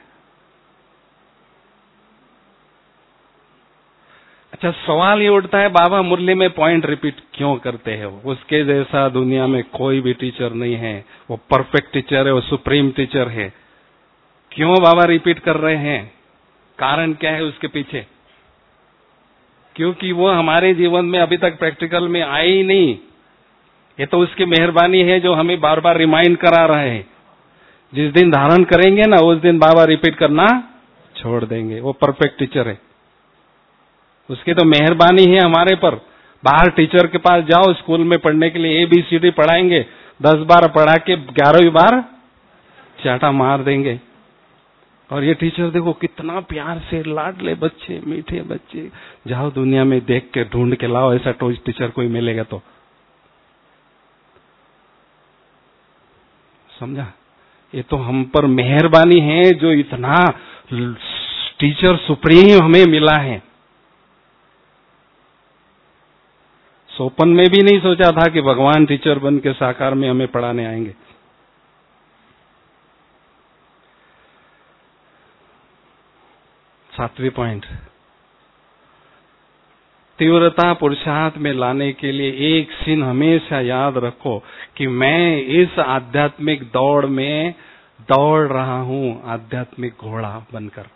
अच्छा, सवाल ये उठता है, बाबा मुरली में पॉइंट रिपीट क्यों करते हैं? उसके जैसा दुनिया में कोई भी टीचर नहीं है, वो परफेक्ट टीचर है, वो सुप्रीम टीचर है। क्यों बाबा रिपीट कर रहे हैं? कारण क्या है उसके पीछे? क्योंकि वो हमारे जीवन में अभी तक प्रैक्टिकल में आए ही नहीं। ये तो उसकी मेहरबानी है जो हमें बार बार रिमाइंड करा रहे हैं। जिस दिन धारण करेंगे ना, उस दिन बाबा रिपीट करना छोड़ देंगे। वो परफेक्ट टीचर है, उसकी तो मेहरबानी है हमारे पर। बाहर टीचर के पास जाओ, स्कूल में पढ़ने के लिए ABCD पढ़ाएंगे, 10 बार पढ़ा के 11वीं बार चाटा मार देंगे। और ये टीचर देखो कितना प्यार से, लाडले बच्चे, मीठे बच्चे। जाओ दुनिया में देख के ढूंढ के लाओ, ऐसा टीचर कोई मिलेगा तो। समझा? ये तो हम पर मेहरबानी है जो इतना टीचर सुप्रीम हमें मिला है। सोपन में भी नहीं सोचा था कि भगवान टीचर बन के साकार में हमें पढ़ाने आएंगे। सातवीं पॉइंट, तीव्रता पुरुषार्थ में लाने के लिए एक सीन हमेशा याद रखो कि मैं इस आध्यात्मिक दौड़ में दौड़ रहा हूं, आध्यात्मिक घोड़ा बनकर।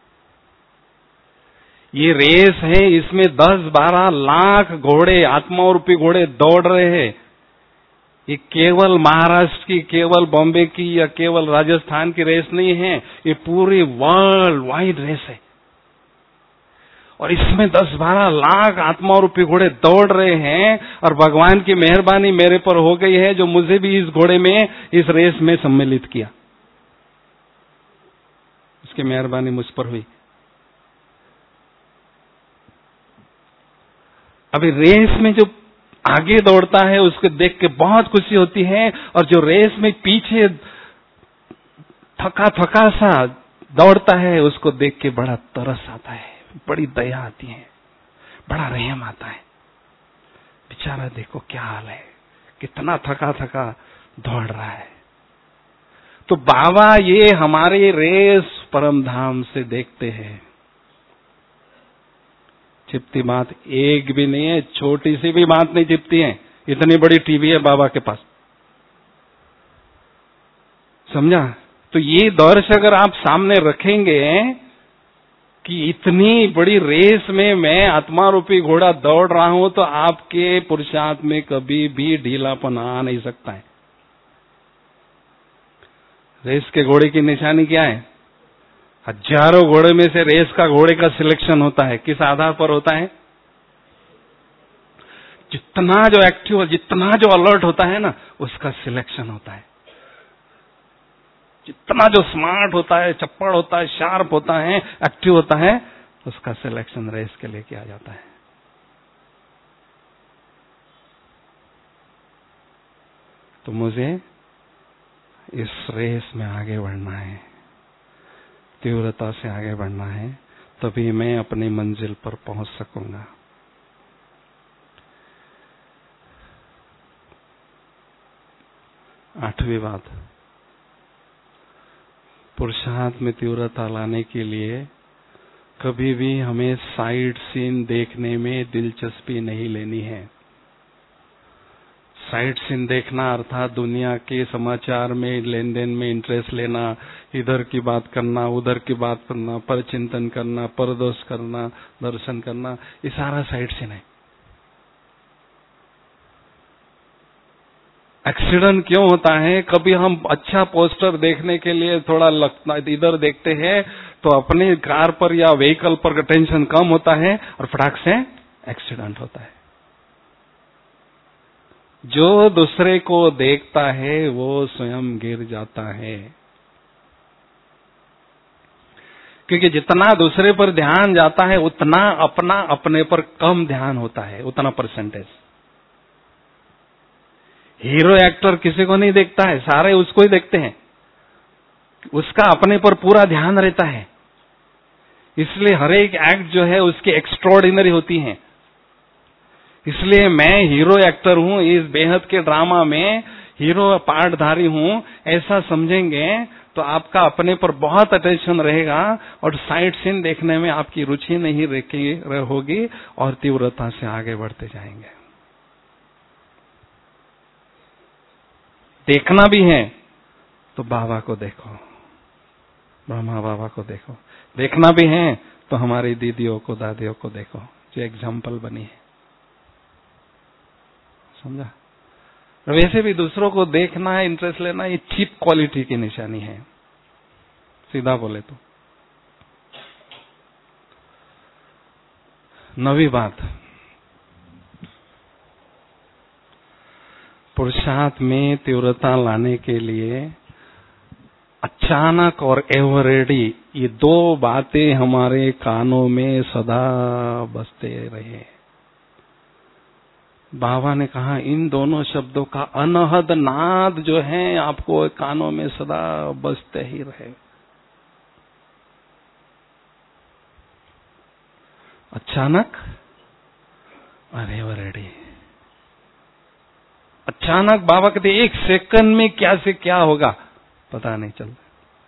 ये रेस है, इसमें 10-12 लाख घोड़े, आत्मा रूपी घोड़े दौड़ रहे हैं। ये केवल महाराष्ट्र की, केवल बॉम्बे की या केवल राजस्थान की रेस नहीं है, ये पूरी वर्ल्ड वाइड रेस है। और इसमें 10-12 लाख आत्मा रूपी घोड़े दौड़ रहे हैं। और भगवान की मेहरबानी मेरे पर हो गई है जो मुझे भी इस घोड़े में, इस रेस में सम्मिलित किया। उसकी मेहरबानी मुझ पर हुई। अभी रेस में जो आगे दौड़ता है उसको देख के बहुत खुशी होती है, और जो रेस में पीछे थका सा दौड़ता है उसको देख के बड़ा तरस आता है, बड़ी दया आती है, बड़ा रहम आता है। बेचारा देखो क्या हाल है, कितना थका दौड़ रहा है। तो बाबा ये हमारे रेस परम धाम से देखते हैं। छिपती बात एक भी नहीं है, छोटी सी भी बात नहीं छिपती है। इतनी बड़ी टीवी है बाबा के पास, समझा? तो ये दर्श अगर आप सामने रखेंगे कि इतनी बड़ी रेस में मैं आत्मा रूपी घोड़ा दौड़ रहा हूं, तो आपके पुरुषार्थ में कभी भी ढीलापन आ नहीं सकता है। रेस के घोड़े की निशानी क्या है? हजारों घोड़े में से रेस का घोड़े का सिलेक्शन होता है। किस आधार पर होता है? जितना जो एक्टिव, जितना जो अलर्ट होता है ना, उसका सिलेक्शन होता है। जितना जो स्मार्ट होता है, चप्पड़ होता है, शार्प होता है, एक्टिव होता है, उसका सिलेक्शन रेस के लिए किया जाता है। तो मुझे इस रेस में आगे बढ़ना है, तीव्रता से आगे बढ़ना है, तभी मैं अपनी मंजिल पर पहुंच सकूंगा। आठवीं बात, पुरुषार्थ में तीव्रता लाने के लिए कभी भी हमें साइड सीन देखने में दिलचस्पी नहीं लेनी है। साइड सीन देखना अर्थात दुनिया के समाचार में, लेन देन में इंटरेस्ट लेना, इधर की बात करना, उधर की बात करना, पर चिंतन करना, परदोष करना, दर्शन करना, ये सारा साइड सीन है। एक्सीडेंट क्यों होता है? कभी हम अच्छा पोस्टर देखने के लिए थोड़ा लगता इधर देखते हैं तो अपनी कार पर या व्हीकल पर टेंशन कम होता है और फटाक से एक्सीडेंट होता है। जो दूसरे को देखता है वो स्वयं गिर जाता है, क्योंकि जितना दूसरे पर ध्यान जाता है उतना अपना अपने पर कम ध्यान होता है, उतना परसेंटेज। हीरो एक्टर किसी को नहीं देखता है, सारे उसको ही देखते हैं, उसका अपने पर पूरा ध्यान रहता है, इसलिए हर एक एक्ट जो है उसकी एक्स्ट्राऑर्डिनरी होती है। इसलिए मैं हीरो एक्टर हूं, इस बेहद के ड्रामा में हीरो पार्टधारी हूं, ऐसा समझेंगे तो आपका अपने पर बहुत अटेंशन रहेगा और साइड सीन देखने में आपकी रुचि नहीं होगी और तीव्रता से आगे बढ़ते जाएंगे। देखना भी है तो बाबा को देखो, ब्रह्मा बाबा को देखो। देखना भी है तो हमारी दीदियों को, दादियों को देखो जो एग्जाम्पल बनी है, समझा? वैसे भी दूसरों को देखना है, इंटरेस्ट लेना, ये चीप क्वालिटी की निशानी है, सीधा बोले तो। 9वीं बात, पुरुषार्थ में तीव्रता लाने के लिए अचानक और एवरेडी, ये दो बातें हमारे कानों में सदा बजते रहे। बाबा ने कहा इन दोनों शब्दों का अनहद नाद जो है आपको कानों में सदा बजते ही रहे। अचानक और एवरेडी। अचानक बाबा कहते एक सेकंड में क्या से क्या होगा पता नहीं चलता,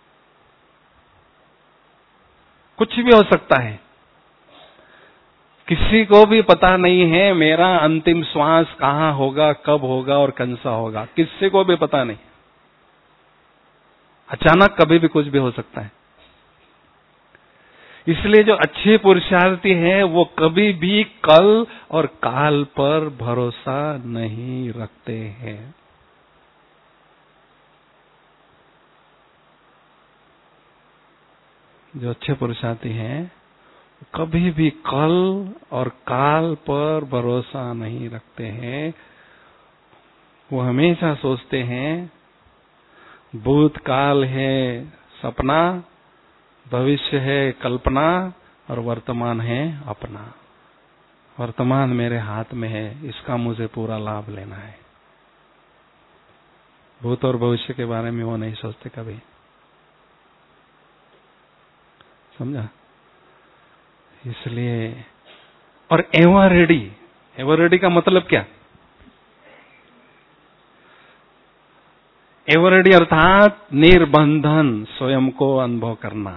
कुछ भी हो सकता है, किसी को भी पता नहीं है मेरा अंतिम श्वास कहां होगा, कब होगा और कौन सा होगा, किसी को भी पता नहीं। अचानक कभी भी कुछ भी हो सकता है। इसलिए जो अच्छे पुरुषार्थी हैं वो कभी भी कल और काल पर भरोसा नहीं रखते हैं। जो अच्छे पुरुषार्थी हैं कभी भी कल और काल पर भरोसा नहीं रखते हैं। वो हमेशा सोचते हैं भूतकाल है सपना, भविष्य है कल्पना और वर्तमान है अपना। वर्तमान मेरे हाथ में है, इसका मुझे पूरा लाभ लेना है। भूत और भविष्य के बारे में वो नहीं सोचते कभी, समझा? इसलिए और एवर रेडी का मतलब क्या? एवर रेडी अर्थात निर्बंधन स्वयं को अनुभव करना।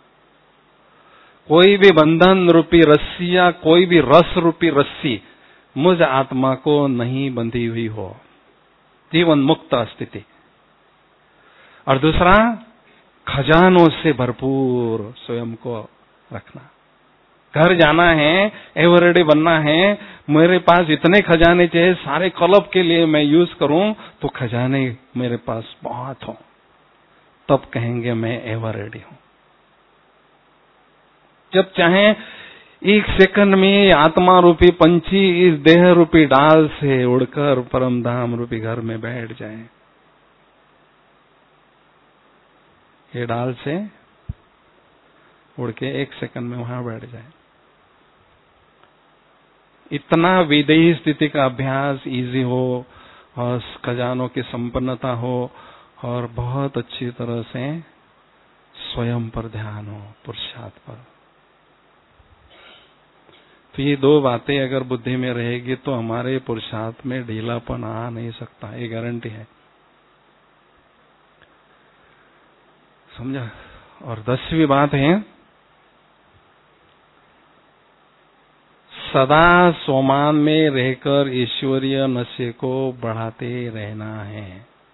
कोई भी बंधन रूपी रस्सी या कोई भी रस रूपी रस्सी मुझ आत्मा को नहीं बंधी हुई हो, जीवन मुक्त स्थिति। और दूसरा खजानों से भरपूर स्वयं को रखना। घर जाना है, एवरेडी बनना है, मेरे पास इतने खजाने चाहिए सारे क्लब के लिए मैं यूज करूं तो खजाने मेरे पास बहुत हो, तब कहेंगे मैं एवरेडी हूं। जब चाहे एक सेकंड में आत्मा रूपी पंछी इस देह रूपी डाल से उड़कर परम धाम रूपी घर में बैठ जाए, ये डाल से उड़ के एक सेकंड में वहां बैठ जाए। इतना विदेही स्थिति का अभ्यास इजी हो और खजानों की संपन्नता हो और बहुत अच्छी तरह से स्वयं पर ध्यान हो, पुरुषार्थ पर। तो ये दो बातें अगर बुद्धि में रहेगी तो हमारे पुरुषार्थ में ढीलापन आ नहीं सकता, ये गारंटी है। समझा? और 10वीं बात है, सदा स्वमान में रहकर ईश्वरीय नशे को बढ़ाते रहना है।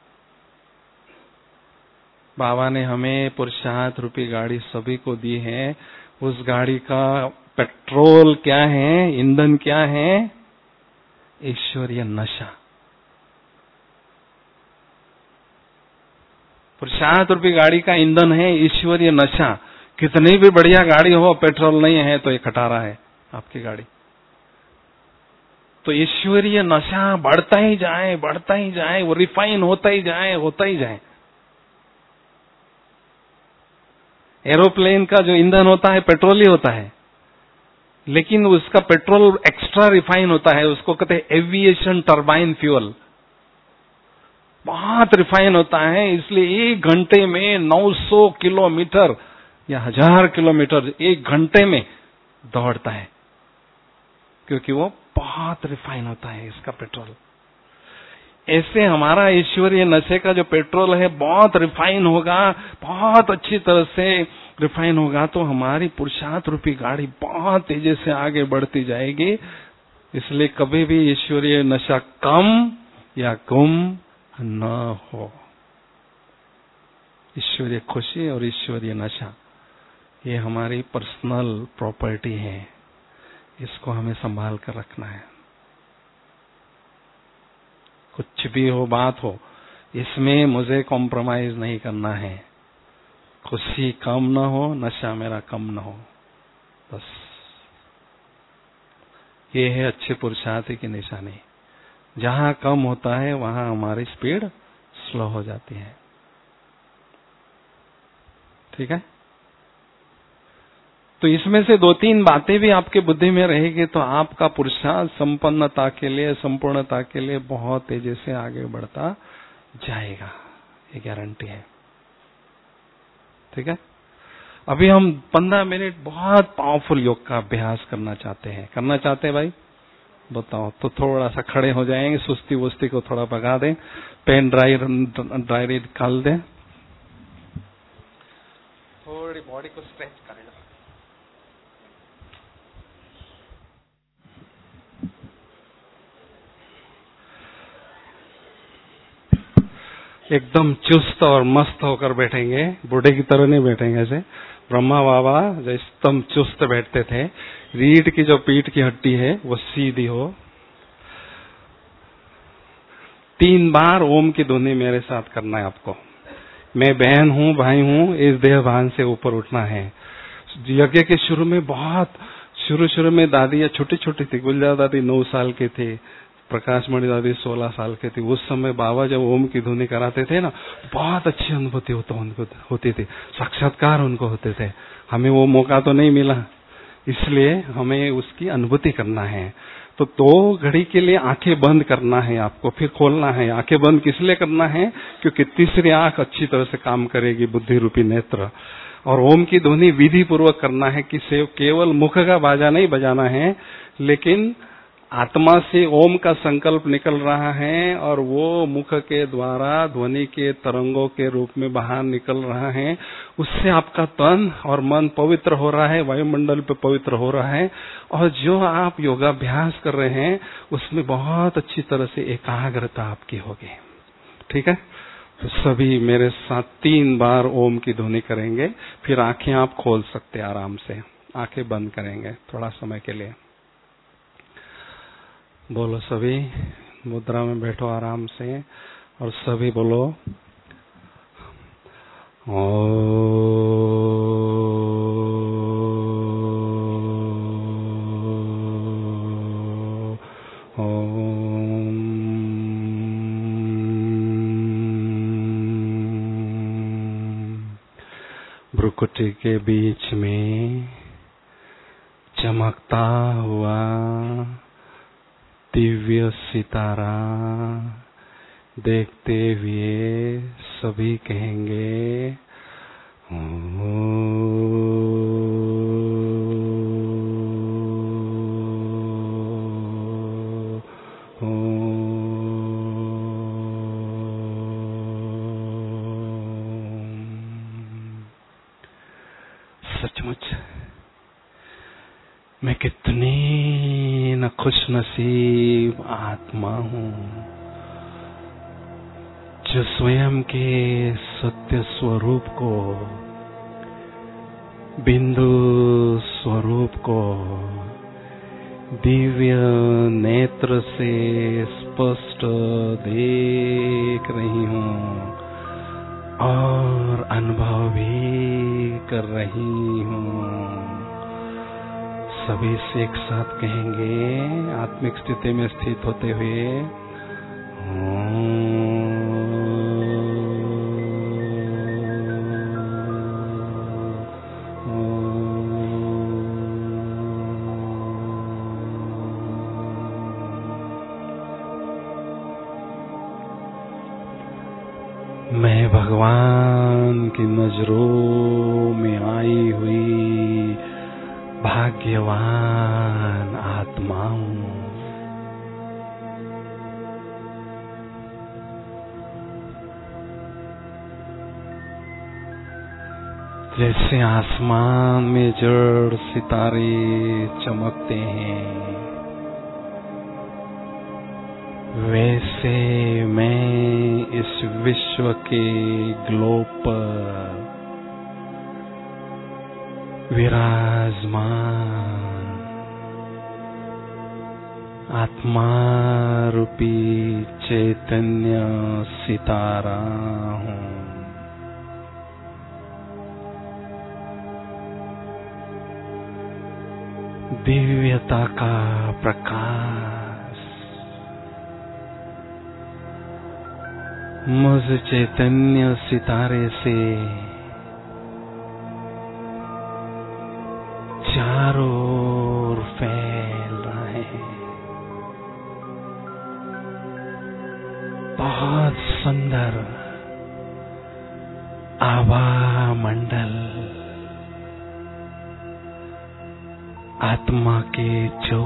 बाबा ने हमें पुरुषार्थ रूपी गाड़ी सभी को दी है। उस गाड़ी का पेट्रोल क्या है, ईंधन क्या है? ईश्वरीय नशा। पुरुषार्थ रूपी गाड़ी का ईंधन है ईश्वरीय नशा। कितनी भी बढ़िया गाड़ी हो, पेट्रोल नहीं है तो ये खटारा है आपकी गाड़ी। तो ईश्वरीय नशा बढ़ता ही जाए, बढ़ता ही जाए, वो रिफाइन होता ही जाए, होता ही जाए। एरोप्लेन का जो ईंधन होता है पेट्रोल ही होता है, लेकिन उसका पेट्रोल एक्स्ट्रा रिफाइन होता है, उसको कहते हैं एविएशन टर्बाइन फ्यूल। बहुत रिफाइन होता है, इसलिए 1 घंटे में 900 किलोमीटर या 1000 किलोमीटर 1 घंटे में दौड़ता है, क्योंकि वो बहुत रिफाइन होता है इसका पेट्रोल। ऐसे हमारा ईश्वरीय नशे का जो पेट्रोल है बहुत रिफाइन होगा, बहुत अच्छी तरह से रिफाइन होगा, तो हमारी पुरुषार्थ रूपी गाड़ी बहुत तेजी से आगे बढ़ती जाएगी। इसलिए कभी भी ईश्वरीय नशा कम या गुम न हो। ईश्वरीय खुशी और ईश्वरीय नशा ये हमारी पर्सनल प्रॉपर्टी है, इसको हमें संभाल कर रखना है। कुछ भी हो बात हो, इसमें मुझे कॉम्प्रोमाइज नहीं करना है। खुशी कम न हो, नशा मेरा कम न हो, बस ये है अच्छे पुरुषार्थ की निशानी। जहां कम होता है वहां हमारी स्पीड स्लो हो जाती है। ठीक है? तो इसमें से 2-3 बातें भी आपके बुद्धि में रहेगी तो आपका पुरुषार्थ संपन्नता के लिए, संपूर्णता के लिए बहुत तेजी से आगे बढ़ता जाएगा, ये गारंटी है। ठीक है? अभी हम 15 मिनट बहुत पावरफुल योग का अभ्यास करना चाहते हैं भाई? बताओ। तो थोड़ा सा खड़े हो जाएंगे, सुस्ती वुस्ती को थोड़ा भगा दें, पेन ड्रायरी निकाल दें, थोड़ी बॉडी को स्ट्रेच कर लो। एकदम चुस्त और मस्त होकर बैठेंगे, बूढ़े की तरह नहीं बैठेंगे। ऐसे ब्रह्मा बाबा जो एकदम चुस्त बैठते थे, रीढ़ की जो पीठ की हड्डी है वो सीधी हो। 3 बार ओम की ध्वनि मेरे साथ करना है आपको। मैं बहन हूँ, भाई हूँ, इस देह भान से ऊपर उठना है। यज्ञ के शुरू में शुरू में दादी छोटी छोटी थी। गुलजार दादी 9 साल की थी, प्रकाशमणि दादी 16 साल के थे। उस समय बाबा जब ओम की ध्वनि कराते थे ना, बहुत अच्छी अनुभूति होती थी, साक्षात्कार उनको होते थे। हमें वो मौका तो नहीं मिला, इसलिए हमें उसकी अनुभूति करना है। तो 2 घड़ी के लिए आंखें बंद करना है आपको, फिर खोलना है। आंखें बंद किस लिए करना है? क्योंकि तीसरी आंख अच्छी तरह से काम करेगी, बुद्धि रूपी नेत्र। और ओम की ध्वनि विधि पूर्वक करना है कि केवल मुख का बाजा नहीं बजाना है, लेकिन आत्मा से ओम का संकल्प निकल रहा है और वो मुख के द्वारा ध्वनि के तरंगों के रूप में बाहर निकल रहा है। उससे आपका तन और मन पवित्र हो रहा है, वायुमंडल पे पवित्र हो रहा है, और जो आप योगाभ्यास कर रहे हैं उसमें बहुत अच्छी तरह से एकाग्रता आपकी होगी। ठीक है? तो सभी मेरे साथ 3 बार ओम की ध्वनि करेंगे, फिर आंखें आप खोल सकते हैं आराम से। आंखें बंद करेंगे थोड़ा समय के लिए। बोलो सभी, मुद्रा में बैठो आराम से और सभी बोलो भ्रुकुटी के बीच में चमकता हुआ दिव्य सितारा देखते हुए सभी कहेंगे सचमुच मैं कितनी न खुशनसीब आत्मा हूँ जो स्वयं के सत्य स्वरूप को, बिंदु स्वरूप को दिव्य नेत्र से स्पष्ट देख रही हूँ और अनुभव भी कर रही हूँ। सभी से एक साथ कहेंगे आत्मिक स्थिति में स्थित होते हुए मैं भगवान की नजरों में आई हुई भाग्यवान आत्मा हूँ। जैसे आसमान में जड़ सितारे चमकते हैं, वैसे मैं इस विश्व के ग्लोब पर विराजमान आत्मा रूपी चैतन्य सितारा हूँ। दिव्यता का प्रकाश मुझ चैतन्य सितारे से चारों ओर फैल रहे हैं। बहुत सुंदर आभा मंडल आत्मा के जो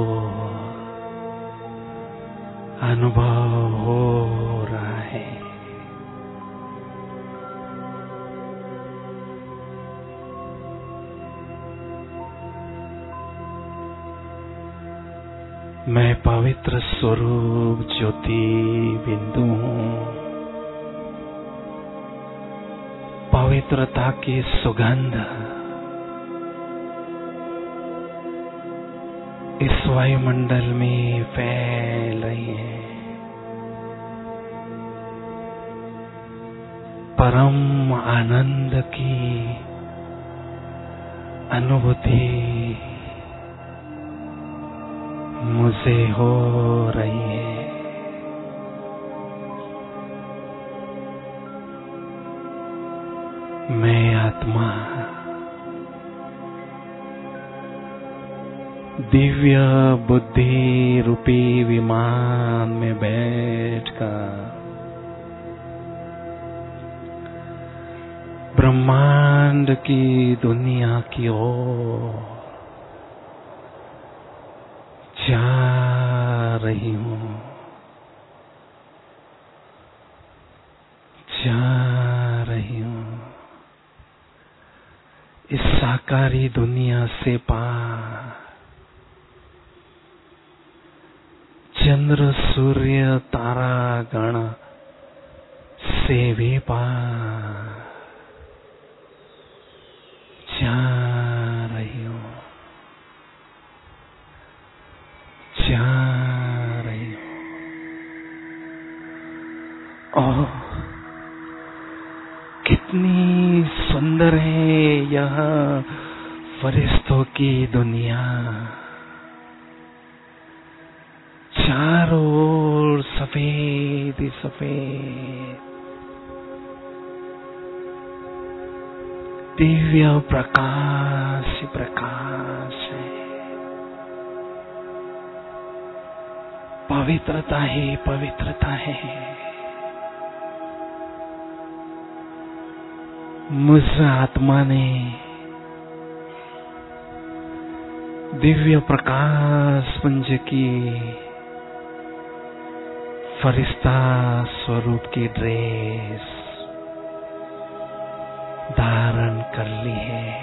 अनुभव हो रहा है। मैं पवित्र स्वरूप ज्योति बिंदु हूँ। पवित्रता की सुगंध इस वायुमंडल में फैल रही है। परम आनंद की अनुभूति मुझे हो रही है। मैं आत्मा दिव्य बुद्धि रूपी विमान में बैठकर ब्रह्मांड की दुनिया की ओर जा रही हूँ, जा रही हूँ। इस साकारी दुनिया से पार चंद्र सूर्य तारा गण से भी पार जा रही हूँ, जा रही हूँ। ओह, कितनी सुंदर है यह फरिश्तों की दुनिया। चारों ओर सफेद ही सफेद दिव्य प्रकाश ही प्रकाश है। पवित्रता ही पवित्रता है। मुझ आत्मा ने दिव्य प्रकाश पुंज की फरिश्ता स्वरूप की ड्रेस धारण कर ली है।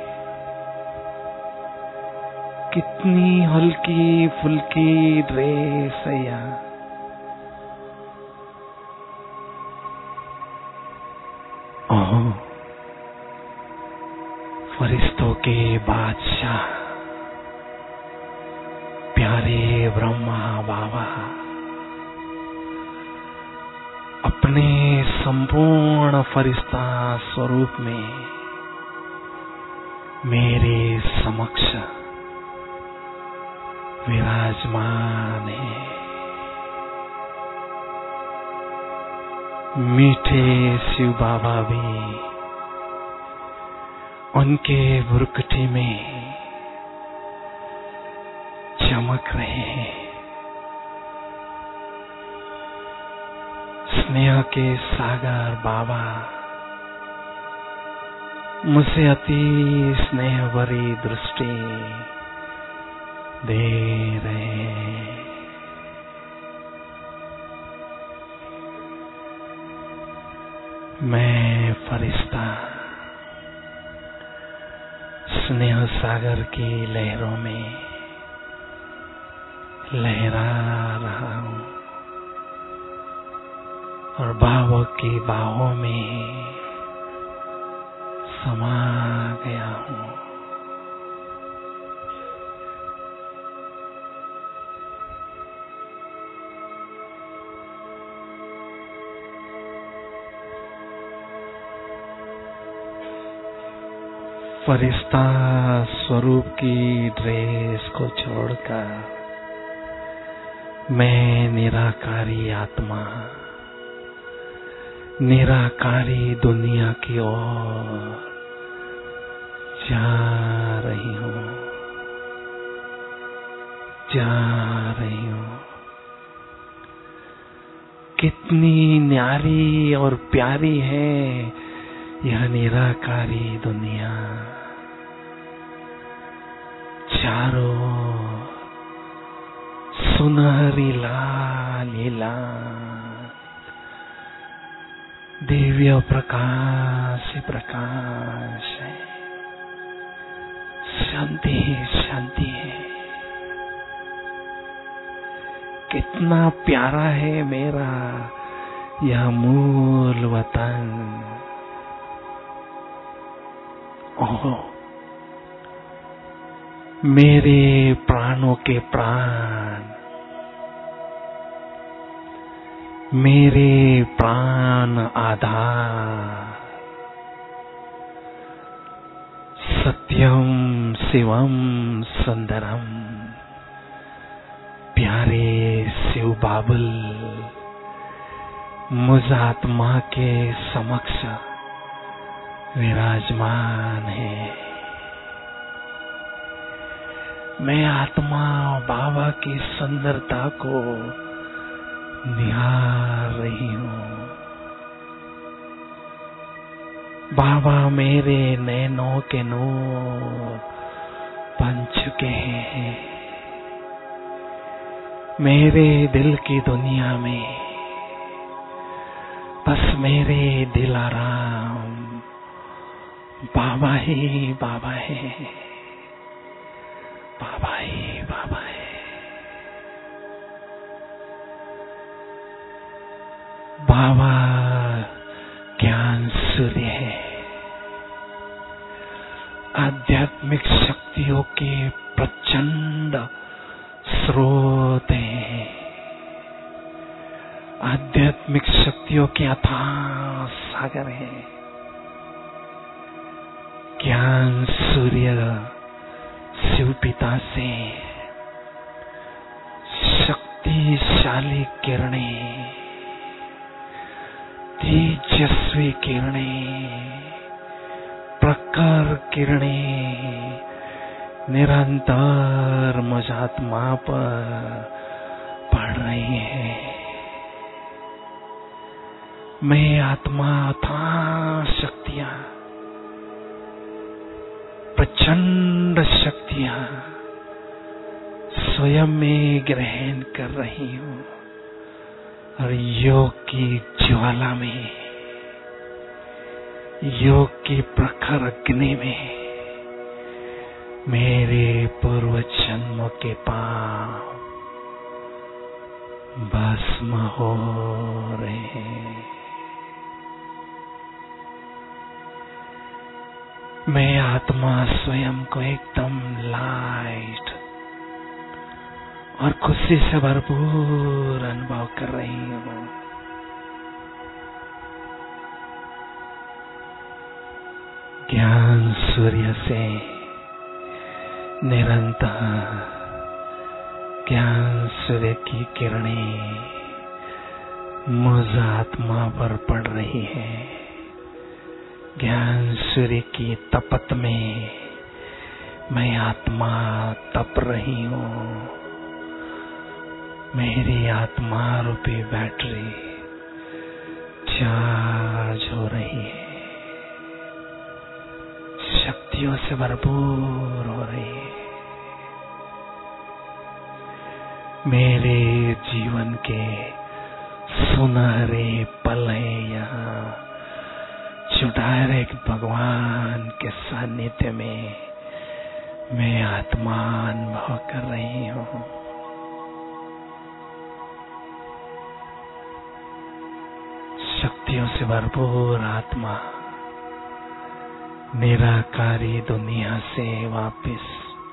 कितनी हल्की फुल्की ड्रेस है यार। ओह, फरिश्तों के बादशाह प्यारे ब्रह्मा बाबा अपने संपूर्ण फरिश्ता स्वरूप में मेरे समक्ष विराजमान है। मीठे शिव बाबा भी उनके बुरकठी में चमक रहे हैं। स्नेह के सागर बाबा मुझे अति स्नेह भरी दृष्टि दे रहे हैं। मैं फरिश्ता स्नेह सागर की लहरों में लहरा रहा हूं और भाव की बाहों में समा गया हूं। फरिश्ता स्वरूप की ड्रेस को छोड़कर मैं निराकारी आत्मा निराकारी दुनिया की ओर जा रही हूं, जा रही हूं। कितनी न्यारी और प्यारी है यह निराकारी दुनिया। चारों सुनहरी लाल लाल दिव्य प्रकाश प्रकाश है। शांति शांति है। कितना प्यारा है मेरा यह मूल वतन। ओह, मेरे प्राणों के प्राण, मेरे प्राण आधार, सत्यम शिवम सुंदरम प्यारे शिव बाबुल मुझ आत्मा के समक्ष विराजमान है। मैं आत्मा बाबा की सुंदरता को निहार रही हूं। बाबा मेरे नैनों के नूर बन चुके हैं। मेरे दिल की दुनिया में बस मेरे दिलाराम बाबा ही बाबा है, बाबा ही बाबा है। बाबा ज्ञान सूर्य है, आध्यात्मिक शक्तियों के प्रचंड स्रोत हैं। आध्यात्मिक शक्तियों के अथाह सागर है। ज्ञान सूर्य शिव पिता से शक्तिशाली किरणें, तेजस्वी किरणें, प्रखर किरणें निरंतर मुझ आत्मा पर पड़ रही है। मैं आत्मा अथाह शक्तियां प्रचंड शक्तियां स्वयं में ग्रहण कर रही हूँ और योग की ज्वाला में, योग की प्रखर अग्नि में मेरे पूर्व जन्मों के पाप भस्म हो रहे हैं। मैं आत्मा स्वयं को एकदम लाइट और खुशी से भरपूर अनुभव कर रही हूँ। ज्ञान सूर्य से निरंतर ज्ञान सूर्य की किरणें मुझ आत्मा पर पड़ रही है। ज्ञान सूर्य की तपत में मैं आत्मा तप रही हूँ। मेरी आत्मा रूपी बैटरी चार्ज हो रही है, शक्तियों से भरपूर हो रही है। मेरे जीवन के सुनहरे पल हैं यहाँ, जो डायरेक्ट भगवान के सानिध्य में मैं आत्मा अनुभव कर रही हूँ। शक्तियों से भरपूर आत्मा निराकारी दुनिया से वापस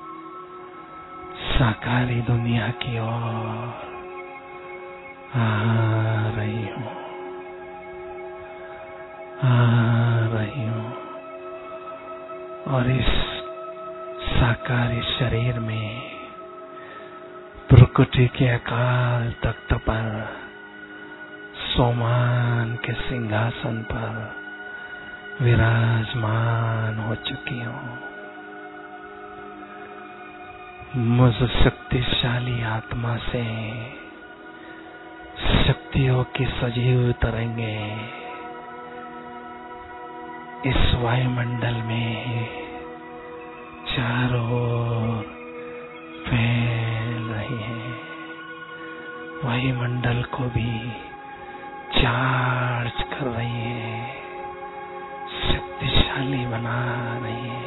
साकारी दुनिया की ओर आ रही हूँ, आ रही हूँ और इस साकारी शरीर में प्रकृति के अकाल तख्त पर सोमान के सिंहासन पर विराजमान हो चुकी हूँ। मुझ शक्तिशाली आत्मा से शक्तियों की सजीव तरंगे इस वायुमंडल में चारों ओर फैल रही है। वायुमंडल को भी चार्ज कर रही है, शक्तिशाली बना रही है।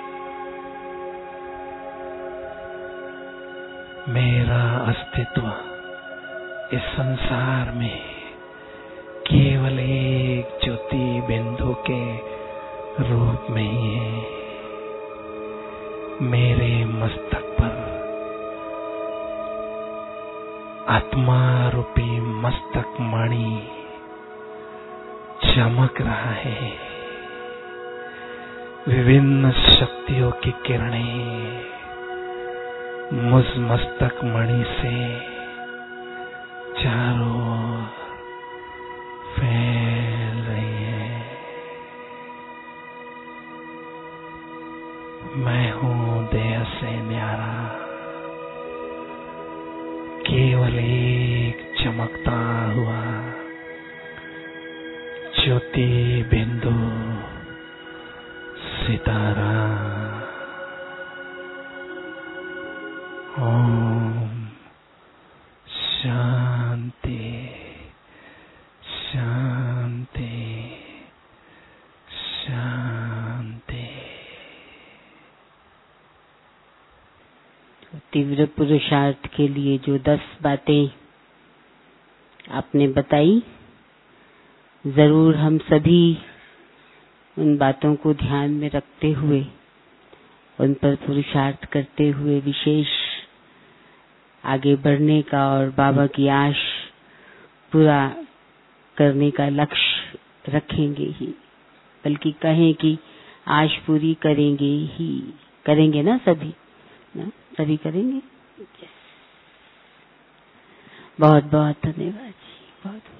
मेरा अस्तित्व इस संसार में केवल एक ज्योति बिंदु के रूप में ही है। मेरे मस्तक पर आत्मा रूपी मस्तक मणि चमक रहा है। विभिन्न शक्तियों की किरणें मुझ मस्तक मणि से चारों ओर फैल रही है। मैं हूँ देह से न्यारा, केवल एक चमकता हुआ ज्योति बिंदु सितारा। ओम शांति शांति शांति। तीव्र पुरुषार्थ के लिए जो 10 बातें आपने बताई, जरूर हम सभी उन बातों को ध्यान में रखते हुए, उन पर पुरुषार्थ करते हुए विशेष आगे बढ़ने का और बाबा की आश पूरा करने का लक्ष्य रखेंगे ही, बल्कि कहें कि आश पूरी करेंगे ही, करेंगे ना सभी, ना सभी करेंगे। बहुत बहुत धन्यवाद जी, बहुत।